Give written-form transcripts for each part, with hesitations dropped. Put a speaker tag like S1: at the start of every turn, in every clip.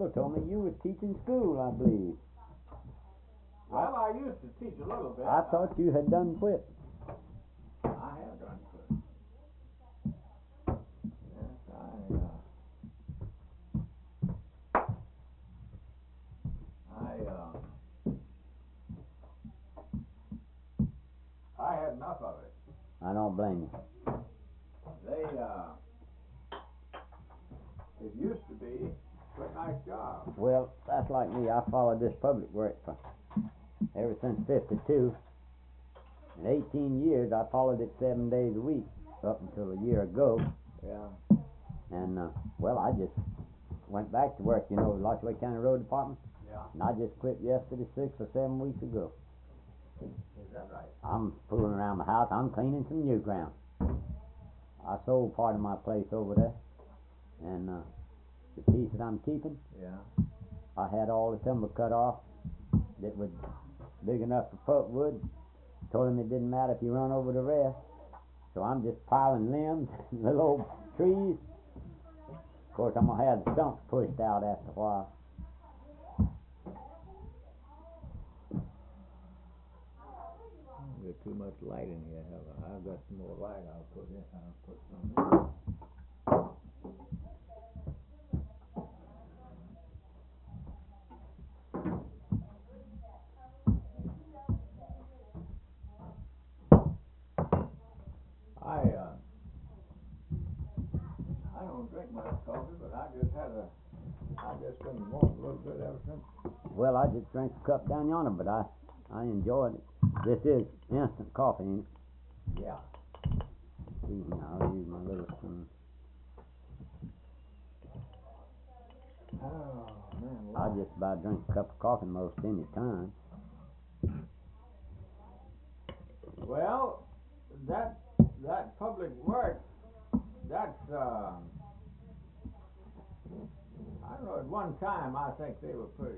S1: Sybil told me you was teaching school, I believe.
S2: Well, I used to teach a little bit.
S1: I thought you had done quit.
S2: I have done quit. Yes, I had enough of it.
S1: I don't blame you.
S2: It used to be a pretty nice job.
S1: Well, that's like me. I followed this public work for ever since '52. In 18 years, I followed it 7 days a week up until a year ago.
S2: Yeah.
S1: And, well, I just went back to work, Lochaway County Road Department.
S2: Yeah.
S1: And I just quit yesterday, 6 or 7 weeks ago.
S2: Is that right?
S1: I'm fooling around the house. I'm cleaning some new ground. I sold part of my place over there. And the piece that I'm keeping,
S2: yeah,
S1: I had all the timber cut off that was big enough for pulpwood. Told him it didn't matter if you run over the rest. So I'm just piling limbs, little old trees. Of course, I'm going to have the stumps pushed out after a while.
S2: There's too much light in here. I've got some more light. I'll put some in. I don't drink much coffee, but I've just been wanting a little bit ever since.
S1: Well, I just drank a cup down yonder, but I enjoyed it. This is instant coffee, ain't it?
S2: Yeah.
S1: See, now I'll use my little spoon.
S2: Oh, man.
S1: I just about drink a cup of coffee most any time.
S2: Well, that public work, that's I don't know. At one time, I think they were pretty.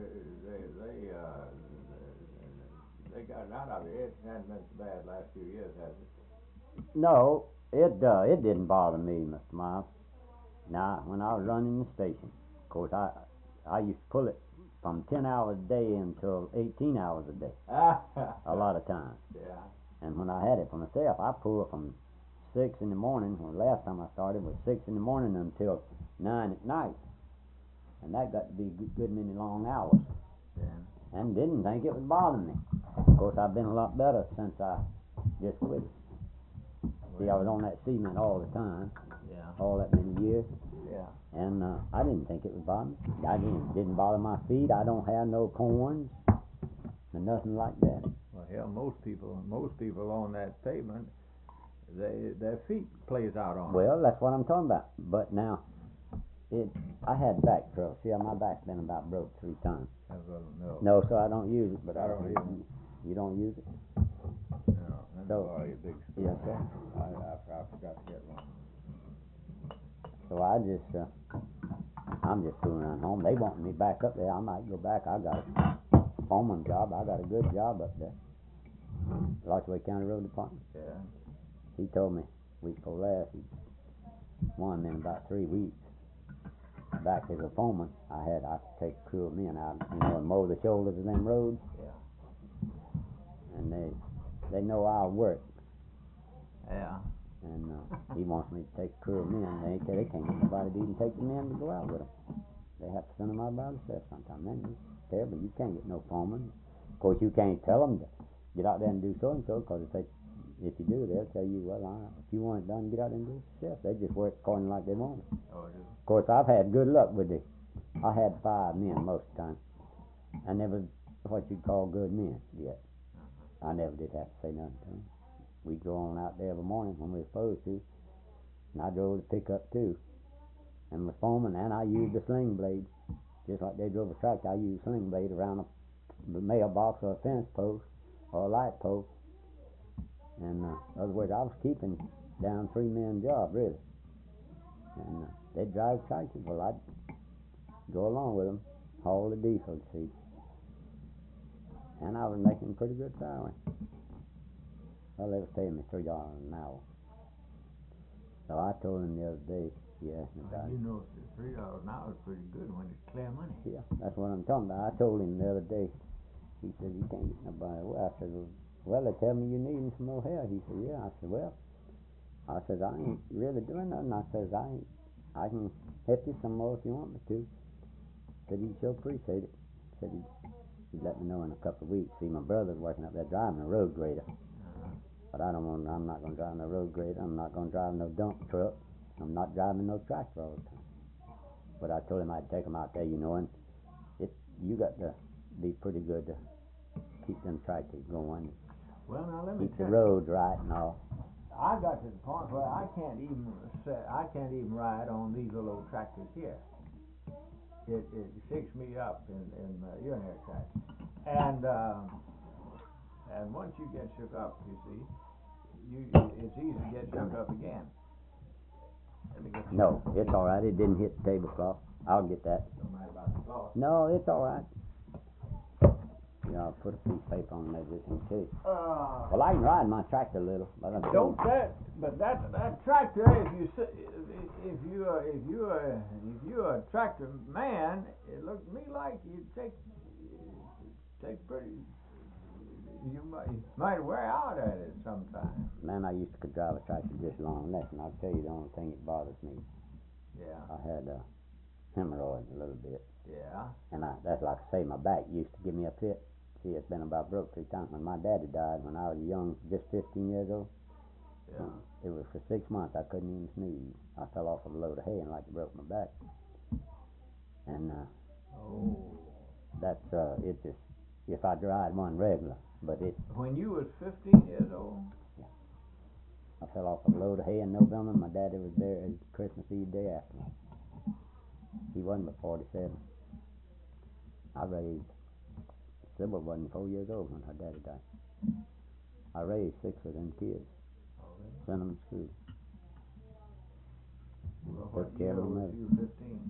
S2: They got it out of it. It hasn't been so bad last few years, has it?
S1: No, it didn't bother me, Mr. Miles. Now, when I was running the station, of course, I used to pull it from 10 hours a day until 18 hours a day. A lot of times.
S2: Yeah.
S1: And when I had it for myself, I pulled from 6 in the morning. Well, last time I started was 6 in the morning until 9 at night. And that got to be a good many long hours.
S2: Yeah.
S1: And didn't think it would bother me. Of course, I've been a lot better since I just quit it. See, I was on that cement all the time.
S2: Yeah.
S1: All that many years.
S2: Yeah.
S1: And I didn't think it would bother me. It didn't bother my feet. I don't have no corns or nothing like that.
S2: Well, hell, most people on that pavement, their feet plays out on.
S1: Well, that's what I'm talking about. But now, I had back trouble. See, my back's been about broke 3 times.
S2: No.
S1: No, so I don't use it. But
S2: I don't use it.
S1: You don't use it?
S2: No, that's
S1: So,
S2: probably a big spoon.
S1: Yes, sir.
S2: I forgot to get one.
S1: So I'm just fooling around home. They want me back up there. I might go back. I got a foreman job. I got a good job up there. Lochaway County Road Department.
S2: Yeah.
S1: He told me week before last he won me in about 3 weeks. Back as a foreman, I could take a crew of men out, and mow the shoulders of them roads.
S2: Yeah.
S1: And they know I'll work.
S2: Yeah.
S1: And he wants me to take a crew of men. They can't get nobody to even take the men to go out with them. They have to send them out by themselves sometimes. Man, it's terrible. You can't get no foreman. Of course, you can't tell them to get out there and do so and so, because if you do, they'll tell you, well, if you want it done, get out there and do it yourself. They just work according like they want it.
S2: Oh, it is.
S1: Of course, I've had good luck with it. I had 5 men most of the time. I never what you'd call good men yet. I never did have to say nothing to them. We'd go on out there every morning when we were supposed to, and I drove the pickup too. And was foreman, and I used the sling blade. Just like they drove a tractor, I used a sling blade around a mailbox or a fence post or a light post. And in other words, I was keeping down 3-man job, really. And they'd drive tractors. Well, I'd go along with them, haul the diesel seed. And I was making a pretty good salary. Well, they was paying me $3 an hour. So So I told him the other day, he asked me about it.
S2: You know, $3 an hour is pretty good when it's clear money.
S1: Yeah, that's what I'm talking about. I told him the other day, he said, you can't get nobody. Well, I said, well, they tell me you needing some more help. He said, yeah. I said, well, I said, I ain't really doing nothing. I said, I can help you some more if you want me to. Said he'd sure appreciate it. Said he'd let me know in a couple of weeks. See, my brother's working up there driving a road grader. But I'm not going to drive no road grader. I'm not going to drive no dump truck. I'm not driving no tractor all the time. But I told him I'd take him out there, you know, and you got to be pretty good to keep them tractors going.
S2: Well, now let me
S1: keep the roads right and all.
S2: I got to the point where I can't even ride on these little old tractors here. It shakes me up in my urinary tract. And once you get shook up, you see, it's easy to get shook up again.
S1: No, it's all right. It didn't hit the tablecloth. I'll get that.
S2: Don't matter about the cloth.
S1: No, it's all right. Yeah, I'll put a piece of paper on there just in case. Well, I can ride my tractor a little, but
S2: that tractor, if you're a tractor man, it looked to me like you'd take pretty. You might wear out at it sometime.
S1: Man, I used to could drive a tractor just long enough, and I'll tell you the only thing that bothers me.
S2: Yeah.
S1: I had hemorrhoids a little bit.
S2: Yeah.
S1: And that's like I say, my back used to give me a fit. See, it's been about broke 3 times. When my daddy died when I was young, just 15 years old,
S2: yeah.
S1: It was for 6 months I couldn't even sneeze. I fell off of a load of hay and like it broke my back. And that's it just if I drive one regular, but it.
S2: When you was 15 years old.
S1: Yeah. I fell off of a load of hay in November. My daddy was there Christmas Eve day after me. He wasn't but 47. I raised. Sybil wasn't 4 years old when her daddy died. I raised 6 of them kids.
S2: Okay.
S1: Sent them to school.
S2: Well, what year was you 15?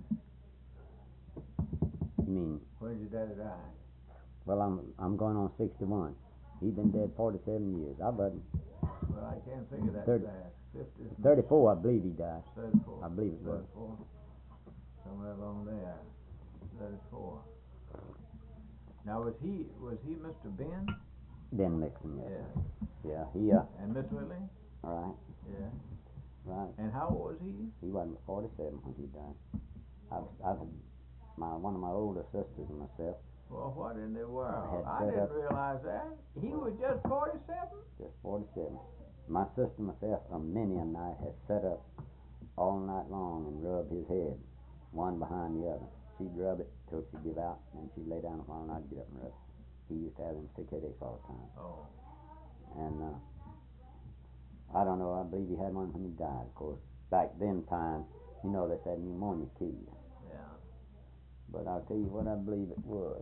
S1: You mean?
S2: When did your daddy die?
S1: Well, I'm going on 61. He'd been dead 47 years. I wasn't.
S2: Well, I can't figure that
S1: 30,
S2: fast. 50.
S1: 34, I believe he died.
S2: 34.
S1: I believe it was.
S2: 34. Somewhere along there. 34. Now was he Mr. Ben?
S1: Ben Mixon, yes.
S2: Yeah.
S1: Yeah,
S2: And Miss Whitley?
S1: Right.
S2: Yeah.
S1: Right.
S2: And how old was he?
S1: He wasn't 47 when he died. One of my older sisters and myself.
S2: Well, what in the world? I didn't realize that. He was just 47?
S1: Just 47. My sister and myself, many a night, had sat up all night long and rubbed his head, one behind the other. She'd rub it till she'd give out, and then she'd lay down a while, and I'd get up and rub it. He used to have them sick headaches all the time.
S2: Oh.
S1: And I don't know, I believe he had one when he died. Of course, back then time, you know, they said pneumonia killed you.
S2: Yeah.
S1: But I'll tell you what I believe it was.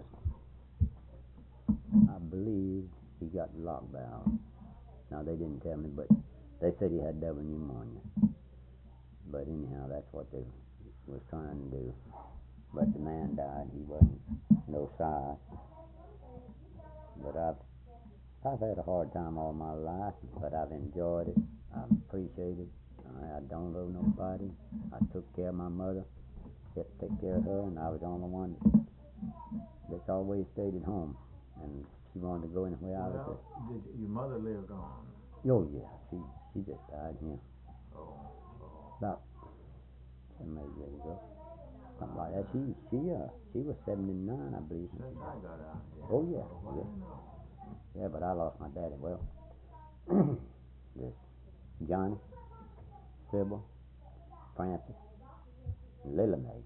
S1: I believe he got lock valve. Now, they didn't tell me, but they said he had double pneumonia. But anyhow, that's what they was trying to do. But the man died. He wasn't no size. But I've had a hard time all my life, but I've enjoyed it. I've appreciated it. I don't owe nobody. I took care of my mother, kept take care of her, and I was the only one that's always stayed at home. And she wanted to go anywhere I was.
S2: Did your mother lived on?
S1: Oh yeah, she just died here.
S2: Oh.
S1: About 7 or 8 years ago. Something like that. She was 79, I believe.
S2: Since I got out here.
S1: Oh yeah.
S2: Well,
S1: Yeah, but I lost my daddy. Well, this Johnny, Sybil, Francis, and Lily Mae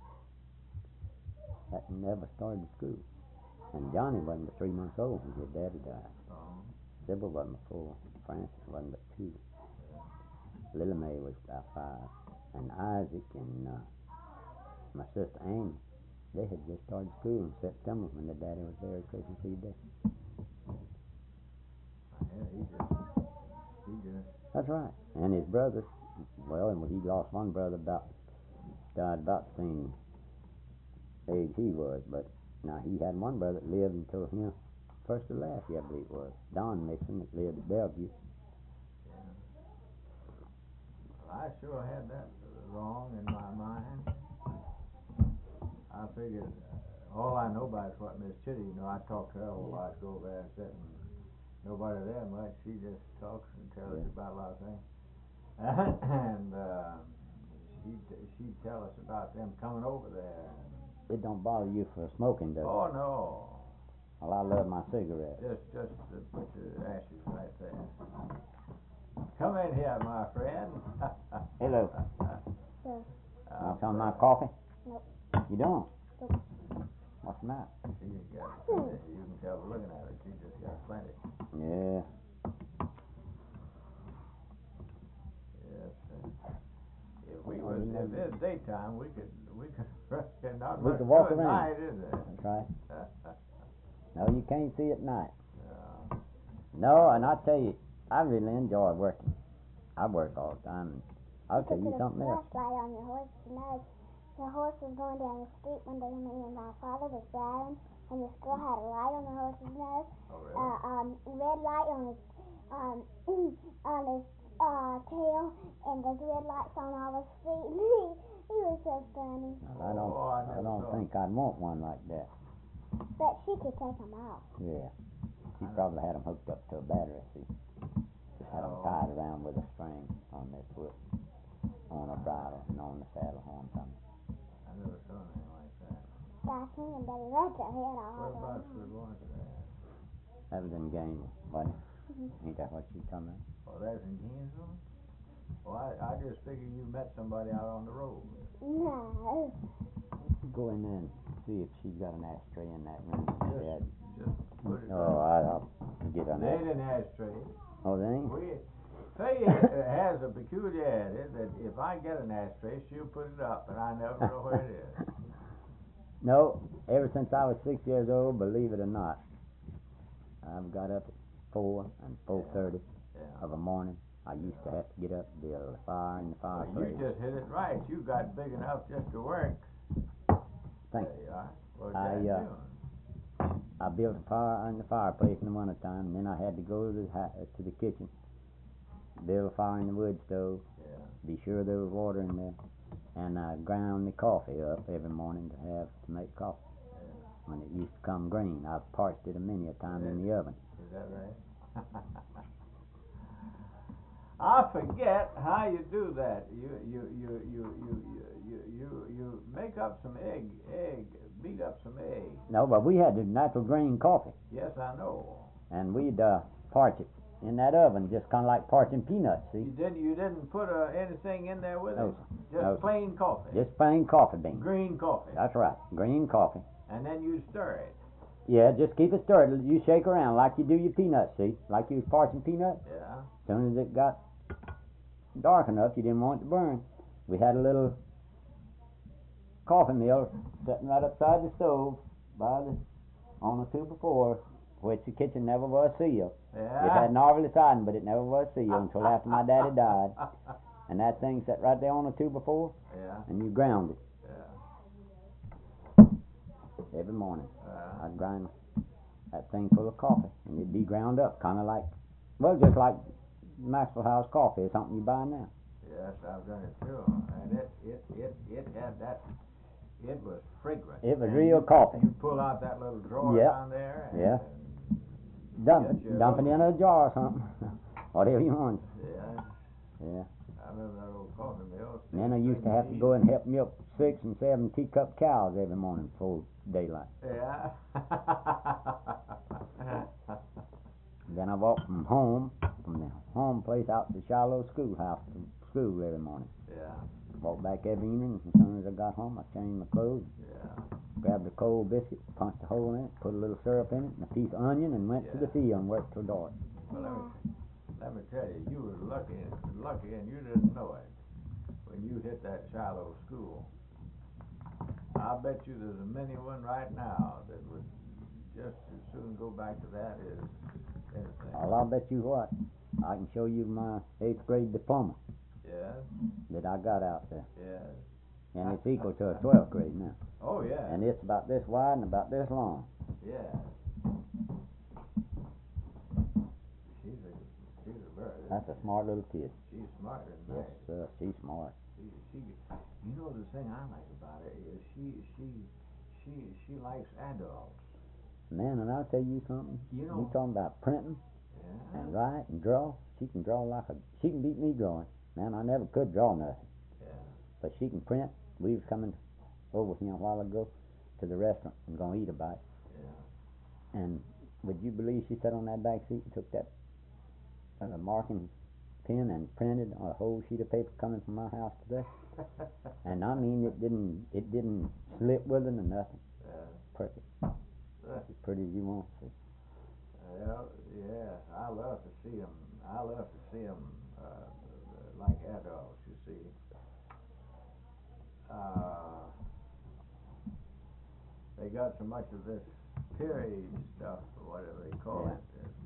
S1: had never started school. And Johnny wasn't but 3 months old when his daddy died. Sybil wasn't but 4. Francis wasn't but 2. Lily Mae was about 5. And Isaac and my sister Amy, they had just started school in September when their daddy was there at Christmas Eve day.
S2: Yeah, he just.
S1: That's right. And his brothers, well, and he lost one brother died about the same age he was, but now he had one brother that lived until first to last year, I believe it was. Don Mixon that lived at Bellevue.
S2: Well, I sure had that wrong in my mind. I figured, all I know about is what Miss Chitty, I talked to her a whole lot, go over there and sit, and nobody there much, she just talks and tells you about a lot of things. And, she'd tell us about them coming over there.
S1: It don't bother you for smoking, does it?
S2: Oh, no.
S1: Well, I love my cigarette.
S2: Just put your ashes right there. Come in here, my friend.
S1: Hello.
S3: Sure.
S1: Want some of my coffee?
S3: Nope.
S1: You don't?
S3: Nope.
S1: What's the matter?
S2: She got plenty. You can tell by looking at her. She just got plenty.
S1: Yeah.
S2: Yes. If it's daytime, we could not
S1: We
S2: much
S1: could walk
S2: good
S1: around.
S2: night, is there?
S1: That's right. No, you can't see at night.
S2: No.
S1: No, and I tell you, I really enjoy working. I work all the time. And I'll tell you something else.
S3: Put a flashlight on your horse's nose. The horse was going down the street one day, me and my father was driving, and this girl had a light on the horse's nose.
S2: Oh, really?
S3: Red light on his on his tail, and there's red lights on all his feet. He was so funny.
S1: Well, I don't think I'd want one like that.
S3: But she could take them off.
S1: Yeah. She probably had them hooked up to a battery, see. Just had them tied around with a string on their foot, on a bridle, and on the saddle horn something.
S2: I never saw anything like that.
S3: Stocking and Betty Red's her head all
S2: Whereabouts
S3: over.
S2: we going to that?
S1: That was in game, wasn't it? Ain't that what you talking about?
S2: Oh, that's in Gainesville? Well, I just figured you met somebody out on the road.
S3: No.
S1: Go in there and see if she's got an ashtray in that room.
S2: Just put it
S1: I'll get an
S2: They
S1: ashtray.
S2: ain't an ashtray.
S1: Oh, they ain't?
S2: Faye has a peculiarity that if I get an ashtray, she'll put it up, and I never know where it is.
S1: No, ever since I was 6 years old, believe it or not, I've got up at 4 and 4:30 of a morning. I used to have to get up, build a fire in the fireplace.
S2: Well, you just hit it right. You got big enough just to work.
S1: Thank
S2: you. Well,
S1: I built a fire in the fireplace in the wintertime, and then I had to go to the kitchen, build a fire in the wood stove, be sure there was water in there, and I ground the coffee up every morning to make coffee. When it used to come green, I've parched it many a time in the oven.
S2: Is that right? I forget how you do that. You make up some beat up some egg.
S1: No, but we had the natural green coffee.
S2: Yes, I know.
S1: And we'd parch it in that oven, just kind of like parching peanuts. See?
S2: You didn't put anything in there with
S1: No,
S2: it.
S1: sir.
S2: Just plain coffee.
S1: Just plain coffee beans.
S2: Green coffee.
S1: That's right, green coffee.
S2: And then you stir it.
S1: Yeah, just keep it stirred. You shake around like you do your peanuts. See, like you was parching peanuts.
S2: Yeah.
S1: As soon as it got dark enough, you didn't want it to burn. We had a little coffee mill sitting right upside the stove on the 2x4, which the kitchen never was sealed.
S2: Yeah.
S1: It had an marvelous siding, but it never was sealed until after my daddy died. And that thing sat right there on the 2x4, and you ground it. Every morning, I'd grind that thing full of coffee, and it'd be ground up, kind of like, just like Maxwell House coffee or something you buy now.
S2: Yes, I've done it too, and it had that. It was fragrant.
S1: It was real coffee.
S2: You pull out that little drawer down there. And
S1: dump it in a jar or something, whatever you want.
S2: Yeah. I remember that old coffee mill.
S1: And then I used to have to go and help milk 6 and 7 teacup cows every morning before daylight.
S2: Yeah.
S1: Then I walked from the home place out to Shiloh schoolhouse to school every morning.
S2: Yeah.
S1: Walked back every evening, and as soon as I got home, I changed my clothes, grabbed a cold biscuit, punched a hole in it, put a little syrup in it, and a piece of onion, and went to the field and worked till dark.
S2: Well, let me tell you, you were lucky, and you didn't know it when you hit that Shiloh school. I bet you there's a many one right now that would just as soon go back to that as anything.
S1: Well, I'll bet you what, I can show you my 8th grade diploma.
S2: Yes.
S1: That I got out there.
S2: Yes.
S1: And it's equal to a 12th grade now.
S2: Oh, yeah.
S1: And it's about this wide and about this long.
S2: Yeah. She's a very
S1: That's a smart little kid.
S2: She's smarter than
S1: Yes,
S2: that.
S1: sir. She's smart.
S2: She, you know the thing I like about her is she likes adults.
S1: Man, and I'll tell you something.
S2: You
S1: You
S2: know.
S1: talking about printing
S2: Yeah.
S1: and write and draw? She can draw like a. She can beat me drawing. Man, I never could draw nothing.
S2: Yeah.
S1: But she can print. We was coming over here a while ago to the restaurant and gonna eat a bite.
S2: Yeah.
S1: And would you believe she sat on that back seat and took that marking pen and printed on a whole sheet of paper coming from my house today? And I mean, it didn't slip with her or nothing.
S2: Yeah.
S1: Perfect. As pretty as you want to see.
S2: Well, yeah, I love to see them. I love to see them like adults. You see, they got so much of this period stuff or whatever they call
S1: Yeah.
S2: it.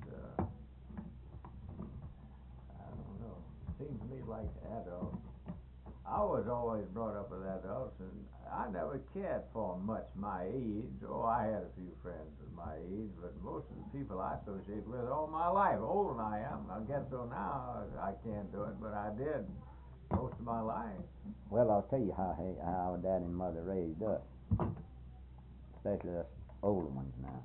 S2: I don't know. Seems to me like adults. I was always brought up with adults, and I never cared for much my age. Oh, I had a few friends of my age, but most of the people I associate with all my life, older than I am. I guess so now. I can't do it, but I did most of my life.
S1: Well, I'll tell you how Dad and Mother raised us, especially us older ones now.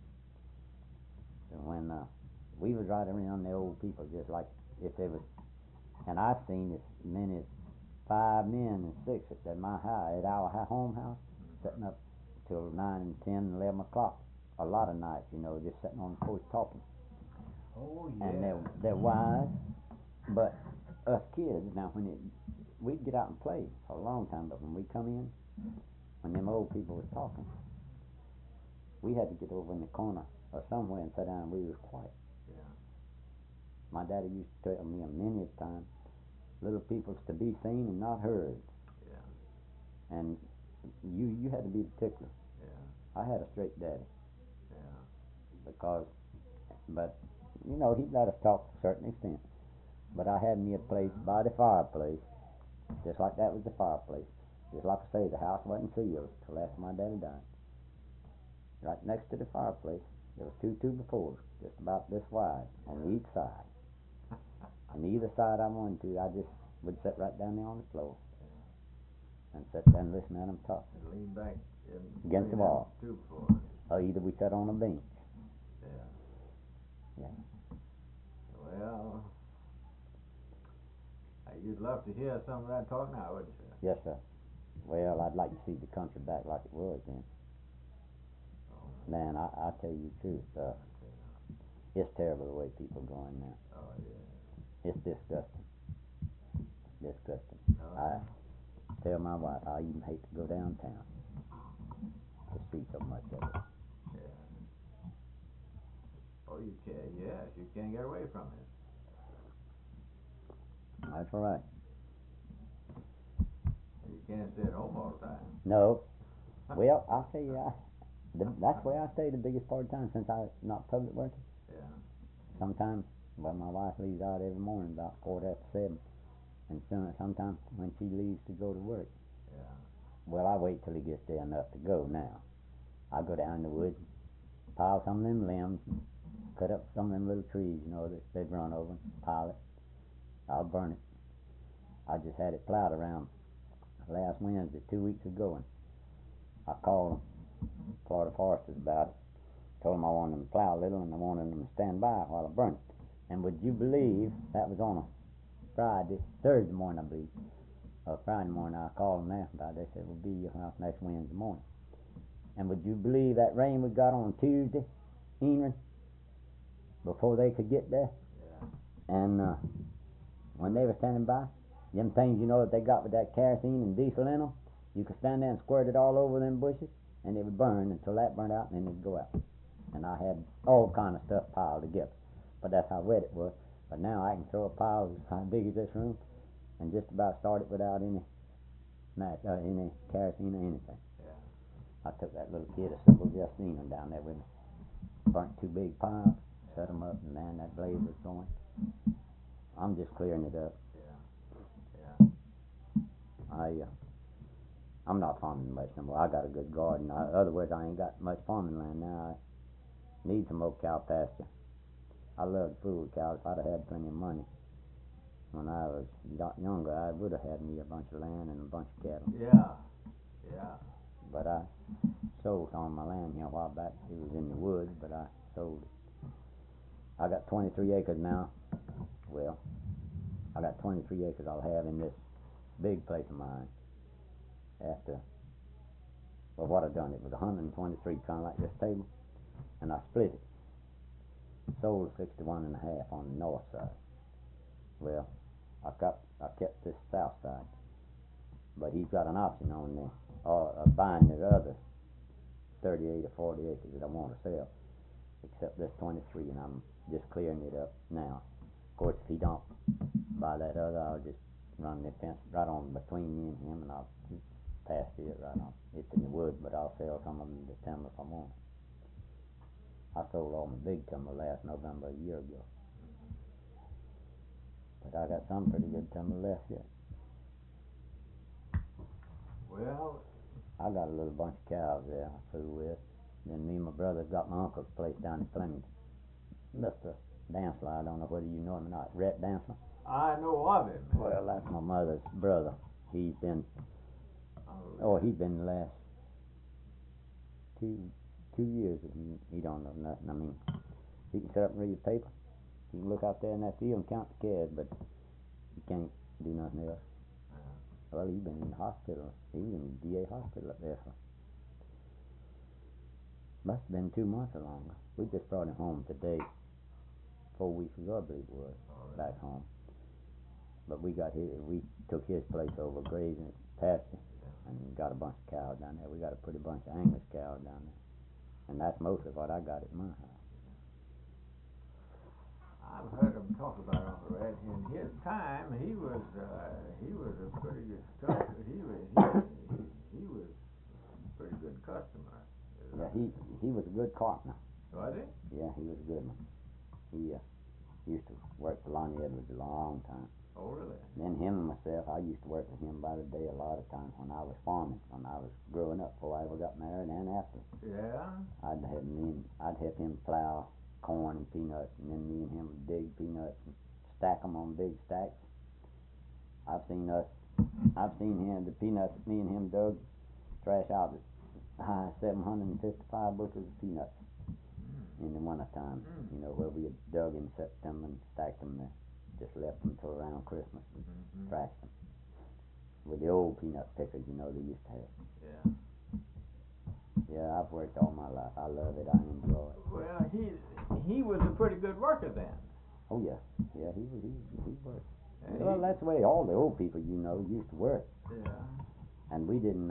S1: And when we was right around the old people, just like if they was, and I've seen as many as 5 men and 6 at my house, at our home house, sitting up till 9 and 10 and 11 o'clock. A lot of nights, just sitting on the porch talking.
S2: Oh yeah.
S1: And they're wise, but us kids now we'd get out and play for a long time, but when we come in, when them old people was talking, we had to get over in the corner or somewhere and sit down and we was quiet.
S2: Yeah.
S1: My daddy used to tell me a many a time, little people's to be seen and not heard.
S2: Yeah.
S1: And you had to be particular.
S2: Yeah.
S1: I had a straight daddy
S2: Yeah.
S1: but he'd let us talk to a certain extent. But I had me a place by the fireplace, just like that was the fireplace. Just like I say, the house wasn't sealed till after my daddy died. Right next to the fireplace, there was 2 2x4s, just about this wide, on each side. And either side I wanted to, I just would sit right down there on the floor and sit there and listen to them talk.
S2: And lean back
S1: Against the wall.
S2: Two before.
S1: Or either we sat on a bench.
S2: Yeah.
S1: Yeah.
S2: Well, you'd love to hear some of that talk now, wouldn't you?
S1: Yes, sir. Well, I'd like to see the country back like it was then.
S2: Oh,
S1: Man, I tell you the truth, it's terrible the way people are going now.
S2: oh yeah.
S1: It's disgusting. Disgusting.
S2: Oh,
S1: I tell my wife I even hate to go downtown to see so much of it.
S2: yeah. Oh, you can. Yes, you can't get away from it.
S1: That's right.
S2: You can't stay at home all the time.
S1: No. Well, I'll tell you, that's where I stay the biggest part of the time since I'm not public working.
S2: Yeah.
S1: Sometimes, my wife leaves out every morning about 7:15, and sometimes when she leaves to go to work,
S2: Yeah.
S1: well, I wait till he gets there enough to go now. I go down in the woods, pile some of them limbs, cut up some of them little trees, that they've run over, pile it. I'll burn it. I just had it plowed around last Wednesday, 2 weeks ago, and I called them, Florida Foresters, about it. Told them I wanted them to plow a little and I wanted them to stand by while I burned it. And would you believe, that was on a Thursday morning, I believe, or Friday morning. I called them there about it. They said we'll be at your house next Wednesday morning. And would you believe that rain we got on Tuesday evening before they could get there?
S2: Yeah.
S1: And when they were standing by, them things that they got with that kerosene and diesel in them, you could stand there and squirt it all over them bushes and it would burn until that burned out and then it'd go out. And I had all kind of stuff piled together, but that's how wet it was. But now I can throw a pile as big as this room and just about start it without any kerosene or anything.
S2: Yeah.
S1: I took that little kid, a simple Justine, down there with me, burnt 2 big piles, set them up, and man, that blaze was going. I'm just clearing it up.
S2: Yeah.
S1: I'm not farming much no more. I got a good garden. In other words, I ain't got much farming land now. I need some more cow pasture. I love food cows. If I'd have had plenty of money, when I was a lot younger, I would have had me a bunch of land and a bunch of cattle.
S2: Yeah, yeah.
S1: But I sold some of my land here a while back. It was in the woods, but I sold it. I got 23 acres now. Well, I got 23 acres I'll have in this big place of mine. After, well, what I done, it was 123, kind of like this table, and I split it. Sold 61 and a half on the north side. Well, I kept this south side, but he's got an option on the buying the other 38 or 40 acres that I want to sell, except this 23, and I'm just clearing it up now. Of course, if he don't buy that other, I'll just run the fence right on between me and him, and I'll just pasture it right on. It's in the woods, but I'll sell some of the timber if I want. I sold all my big timber last November a year ago. But I got some pretty good timber left yet.
S2: Well,
S1: I got a little bunch of cows there I fool with. Then me and my brother got my uncle's place down in Flemington. Mr. Dantzler, I don't know whether you know him or not. Rhett Dantzler?
S2: I know of him.
S1: Well, that's my mother's brother. He's been the last two years that he don't know nothing. I mean, he can sit up and read the paper. He can look out there in that field and count the calves, but he can't do nothing else. Well, he's been in the hospital. He was in the DA hospital up there for must have been 2 months or longer. We just brought him home today. 4 weeks ago, I believe it was, back home. But we took his place over grazing pasture and got a bunch of cows down there. We got a pretty bunch of Angus cows down there. And that's mostly what I got at my house.
S2: I've heard him talk about Uncle Red. In his time, he was a pretty good customer. He was a pretty good customer.
S1: Yeah, he was a good carpenter.
S2: Was he?
S1: Yeah, he was a good one. He used to work for Lonnie Edwards a long time.
S2: Oh, really?
S1: Then him and myself, I used to work with him by the day a lot of times when I was farming, when I was growing up before I ever got married and after.
S2: Yeah.
S1: I'd help him plow corn and peanuts, and then me and him would dig peanuts and stack them on big stacks. I've seen him, the peanuts that me and him dug, thrash out 755 bushels of peanuts in the winter time. You know, where we had dug in September and stacked them there. Just left them till around Christmas and thrashed them. With the old peanut pickers, you know, they used to have.
S2: Yeah.
S1: Yeah, I've worked all my life. I love it. I enjoy it.
S2: Well, he was a pretty good worker then.
S1: Oh yeah, yeah. He worked.
S2: Yeah,
S1: Well, that's the way all the old people, you know, used to work.
S2: Yeah.
S1: And we didn't.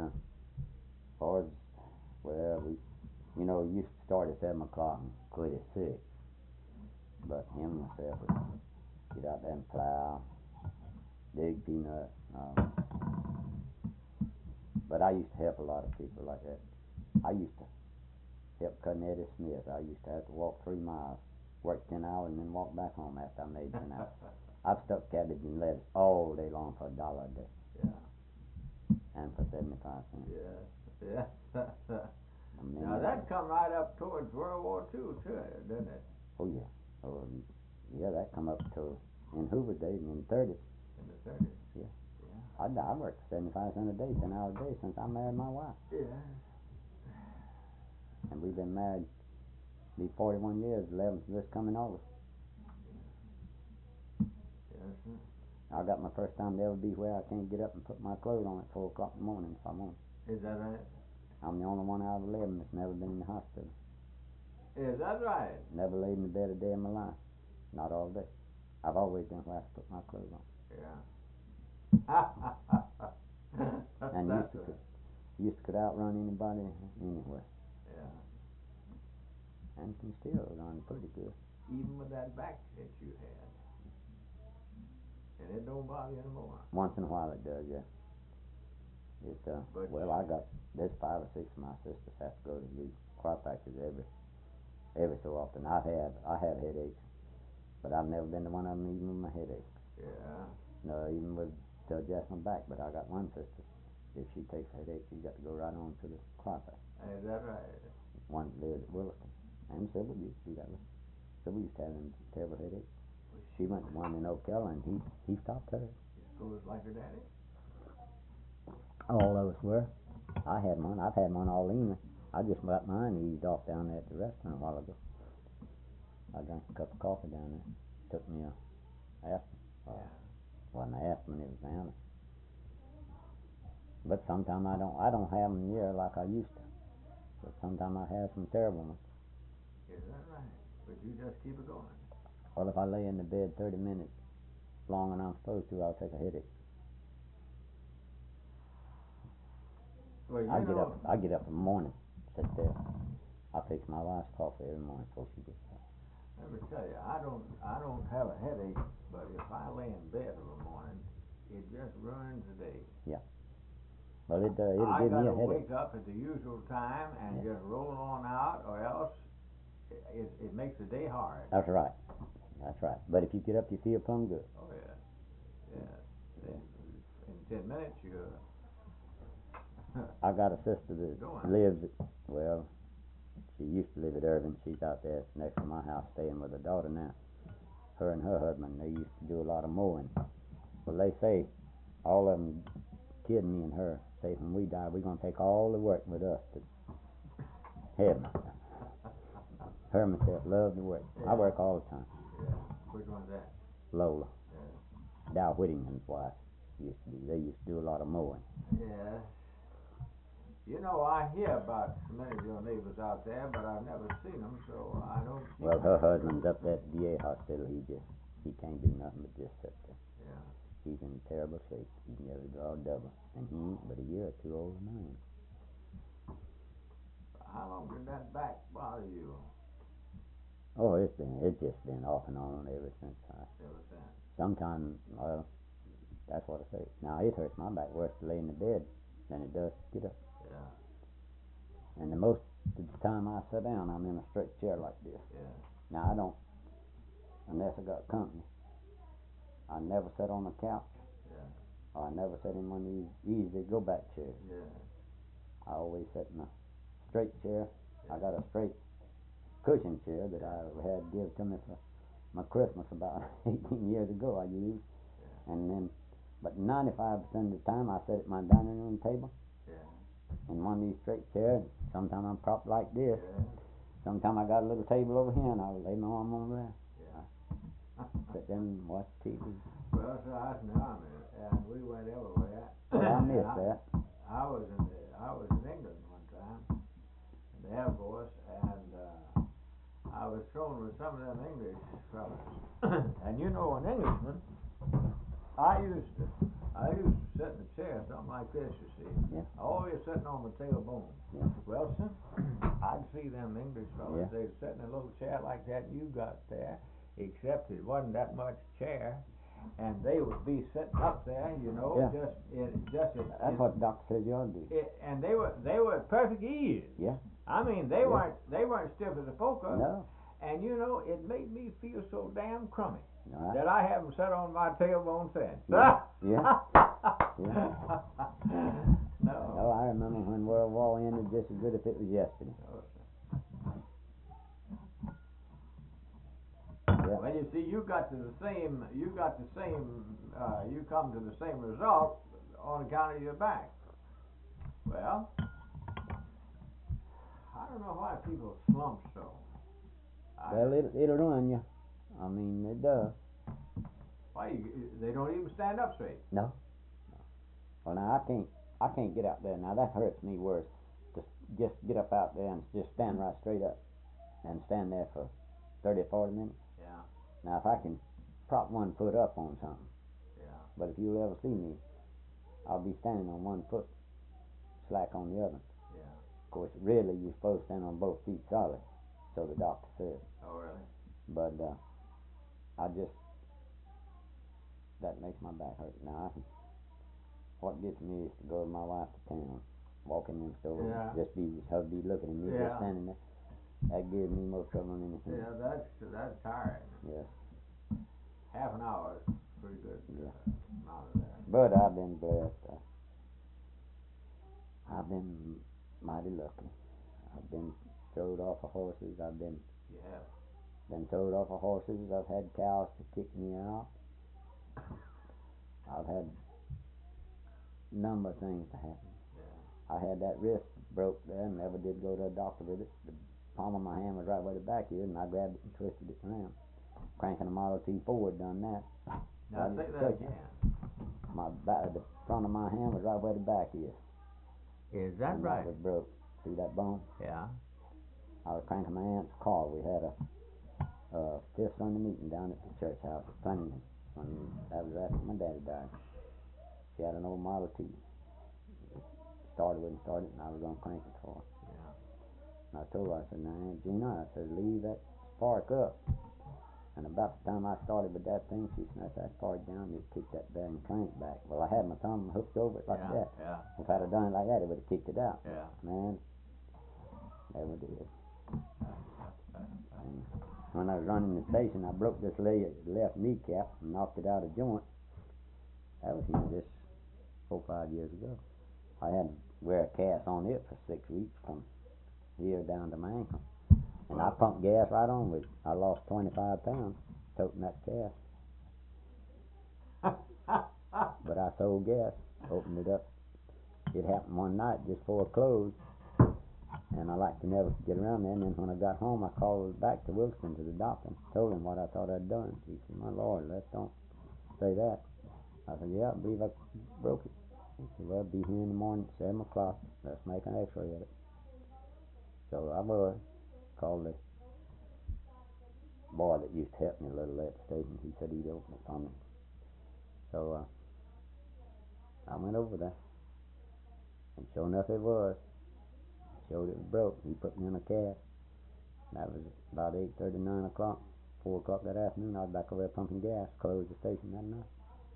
S1: We, you know, used to start at 7 o'clock and quit at 6. But him and myself would get out there and plow, dig peanuts. But I used to help a lot of people like that. I used to help cutting Eddie Smith. I used to have to walk 3 miles, work 10 hours, and then walk back home after I made 10 hours. I've stuck cabbage and lettuce all day long for $1 a day.
S2: Yeah.
S1: And for 75 cents.
S2: Yeah. Now that come right up towards World War II too, didn't it?
S1: Oh yeah. Oh yeah, that come up to in Hoover days and in the 30s.
S2: In the 30s.
S1: Yeah. I worked 75 cents a day, 10 hours a day since I married my wife.
S2: Yeah.
S1: And we've been married, be 41 years, 11th this coming August.
S2: Yes, sir.
S1: I got my first time to ever be where I can't get up and put my clothes on at 4 o'clock in the morning if I want.
S2: Is that right?
S1: I'm the only one out of 11 that's never been in the hospital.
S2: Is that right?
S1: Never laid in the bed a day in my life. Not all day. I've always been where I put my clothes on.
S2: Yeah.
S1: And used to could outrun anybody anywhere.
S2: Yeah.
S1: And can still run pretty good.
S2: Even with that back that you had. And it don't bother you anymore.
S1: Once in a while it does, yeah. Well, I got, there's 5 or 6 of my sisters have to go to the chiropractors every so often. I have headaches, but I've never been to one of them even with my headache.
S2: Yeah.
S1: No, even with to adjust my back. But I got one sister. If she takes a headache, she's got to go right on to the chiropractor.
S2: Is that right?
S1: One lives at Williston, and Sybil used to do that. Sybil used to have them terrible headaches.
S2: Well,
S1: She went to one in Ocala, and he stopped her.
S2: You was like her daddy?
S1: All of us were. I had one. I've had one all evening. I just got mine eased off down there at the restaurant a while ago. I drank a cup of coffee down there. Took me a aspirin.
S2: Yeah.
S1: Wasn't an aspirin, it was Anna. But sometimes I don't have them near like I used to. But sometimes I have some terrible ones.
S2: Is that right? But you just keep it going.
S1: Well, if I lay in the bed 30 minutes longer than I'm supposed to, I'll take a headache.
S2: Well,
S1: I get up in the morning, sit there. I fix my wife's coffee every morning before she gets up.
S2: Let me tell you, I don't have a headache, but if I lay in bed of a morning, it just ruins the day.
S1: Well, it'll give me a headache.
S2: I gotta wake up at the usual time and just roll on out, or else it makes the day hard.
S1: That's right. That's right. But if you get up, you feel plumb good.
S2: Oh yeah, yeah. In 10 minutes you're.
S1: I got a sister that lives at, well, she used to live at Irving. She's out there next to my house staying with her daughter now. Her and her husband, they used to do a lot of mowing. Well, they say, all of them kidding me and her, say when we die, we're going to take all the work with us to heaven. Her and myself love to work.
S2: Yeah.
S1: I work all the time.
S2: Yeah. Which one's that?
S1: Lola.
S2: Yeah.
S1: Dow Whittington's wife used to be. They used to do a lot of mowing.
S2: Yeah. You know, I hear about many of your neighbors out there, but I've never seen them, so I don't.
S1: Well, her husband's up at the VA hospital. He can't do nothing but just sit there.
S2: Yeah.
S1: He's in terrible shape. He can never draw a double, and he ain't but a year or two older than I am.
S2: How long did that back bother you?
S1: Oh, it's just been off and on ever since.
S2: Ever since.
S1: Sometimes, well, that's what I say. Now it hurts my back worse to lay in the bed than it does to get up.
S2: Yeah.
S1: And the most of the time I sit down, I'm in a straight chair like this.
S2: Yeah.
S1: Now I don't, unless I got company. I never sit on the couch.
S2: Yeah.
S1: Or I never sit in one of these easy go back chairs.
S2: Yeah.
S1: I always sit in a straight chair. I got a straight cushion chair that I had give to me for my Christmas about 18 years ago. I used, and then, but 95% of the time I sit at my dining room table.
S2: Yeah.
S1: In one of these straight chairs. Sometimes I'm propped like this.
S2: Yeah.
S1: Sometimes I got a little table over here, and I'll lay my arm over there.
S2: Yeah.
S1: Sit there and watch TV.
S2: Well, so I was in the army, and we went everywhere.
S1: Well, I missed that.
S2: I was in England one time, in the Air Force, and I was thrown with some of them English fellas. And you know, an Englishman, I used to sit in a chair, something like this, you see.
S1: Yeah.
S2: Always sitting on the tailbone.
S1: Yeah.
S2: Well, son, I'd see them English fellas,
S1: Yeah.
S2: they'd sit in a little chair like that you got there, except it wasn't that much chair, and they would be sitting up there, you know,
S1: Yeah.
S2: That's
S1: what the doctor says you ought to do.
S2: And they were at perfect ease.
S1: Yeah.
S2: I mean, they weren't stiff as a poker.
S1: No.
S2: And you know, it made me feel so damn crummy
S1: No.
S2: that I haven't sat on my tailbone since.
S1: Yeah. Yeah. Yeah.
S2: No.
S1: No, I remember when World War ended just as good if it was yesterday.
S2: No, sir.
S1: Yeah.
S2: Well, you see, you come to the same result on account of your back. Well, I don't know why people slump so.
S1: Well, it'll ruin you. I mean, it does.
S2: Why they don't even stand up straight?
S1: No. Well, now I can't get out there. Now that hurts me worse. Just get up out there and just stand right straight up, and stand there for 30 or 40 minutes.
S2: Yeah.
S1: Now if I can prop one foot up on something.
S2: Yeah.
S1: But if you'll ever see me, I'll be standing on one foot, slack on the other.
S2: Yeah.
S1: Of course, really you're supposed to stand on both feet solid, so the doctor says.
S2: Oh, really?
S1: But that makes my back hurt. Now what gets me is to go with my wife to town, walking in the store, just her be looking at me, just standing there. That gives me more trouble than anything.
S2: Yeah, that's tiring.
S1: Yes.
S2: Half an hour is pretty good.
S1: Yeah.
S2: Out of there.
S1: But I've been blessed. I've been mighty lucky. I've been throwed off of horses.
S2: You have.
S1: Been throwed off of horses. I've had cows to kick me out. I've had a number of things to happen.
S2: Yeah.
S1: I had that wrist broke there and never did go to a doctor with it. The palm of my hand was right where the back is, and I grabbed it and twisted it around. Cranking a Model T forward done that.
S2: Now
S1: I
S2: say
S1: didn't
S2: that
S1: touch it.
S2: again.
S1: The front of my hand was right where the back is.
S2: Is that
S1: and
S2: right?
S1: That was broke. See that bone?
S2: Yeah.
S1: I was cranking my aunt's car. We had a fifth Sunday meeting down at the church house at Flemington. That was after my daddy died. She had an old Model T. Wouldn't start it, and I was gonna crank it for her.
S2: Yeah.
S1: And I told her, I said, now Aunt Gina, I said, leave that spark up. And about the time I started with that thing, she snatched that spark down and just kicked that bearing crank back. Well, I had my thumb hooked over it like that.
S2: Yeah.
S1: If I'd have done it like that, it would have kicked it out.
S2: Yeah.
S1: Man, never did. And when I was running the station, I broke this left kneecap and knocked it out of joint. That was just 4 or 5 years ago. I had to wear a cast on it for 6 weeks from here down to my ankle. And I pumped gas right on with it. I lost 25 pounds toting that cast. But I sold gas, opened it up. It happened one night just before it closed. And I like to never get around there. And then when I got home, I called back to Wilkeston to the doctor and told him what I thought I'd done. He said, my Lord, don't say that. I said, yeah, I believe I broke it. He said, well, be here in the morning at 7 o'clock. Let's make an x-ray of it. So I was. Called the boy that used to help me a little at the station. He said he'd open it for me. So I went over there. And sure enough it was. Showed it was broke. He put me in a cast. That was about 8:30, 9 o'clock. 4 o'clock that afternoon, I was back over there pumping gas. Closed the station that night.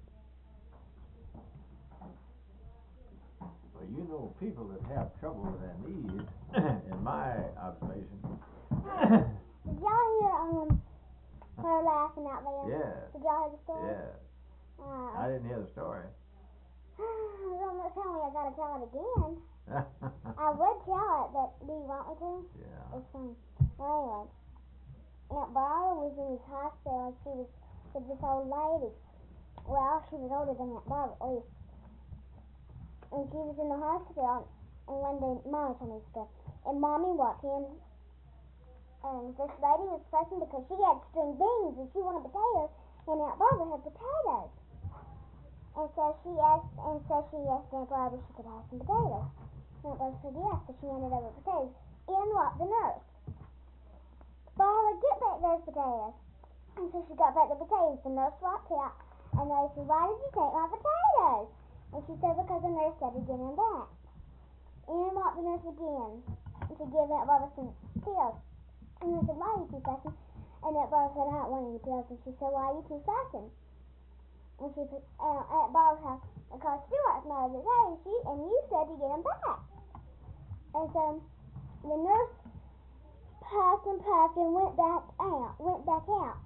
S2: Well, you know, people that have trouble with their knees, in my observation.
S3: Did y'all hear her laughing out there?
S2: Yeah.
S3: Did y'all hear the story?
S2: Yeah. I didn't hear the story.
S3: There's almost time I gotta tell it again. I would tell it, but do you want me to?
S2: Yeah.
S3: It's fine. Well, anyway, Aunt Barbara was in this hospital, and she was with this old lady. Well, she was older than Aunt Barbara, at least. And she was in the hospital, and one day, Mommy told me this story. And Mommy walked in, and this lady was fussing because she had string beans, and she wanted potatoes, and Aunt Barbara had potatoes. And so she asked Aunt Barbara if she could have some potatoes. Aunt Barbara said yes, so she handed over potatoes. In walked the nurse. Barbara, get back those potatoes. And so she got back the potatoes. The nurse walked out, and they said, why did you take my potatoes? And she said, because the nurse said to give them back. In walked the nurse again to give Aunt Barbara some pills. And they said, why are you two fussing? And Aunt Barbara said, I don't want any pills. And she said, why are you two fussing? And she said, Aunt Barbara said, because Stuart smelled the potatoes, and you said to get them back. And so the nurse puffed and went back out.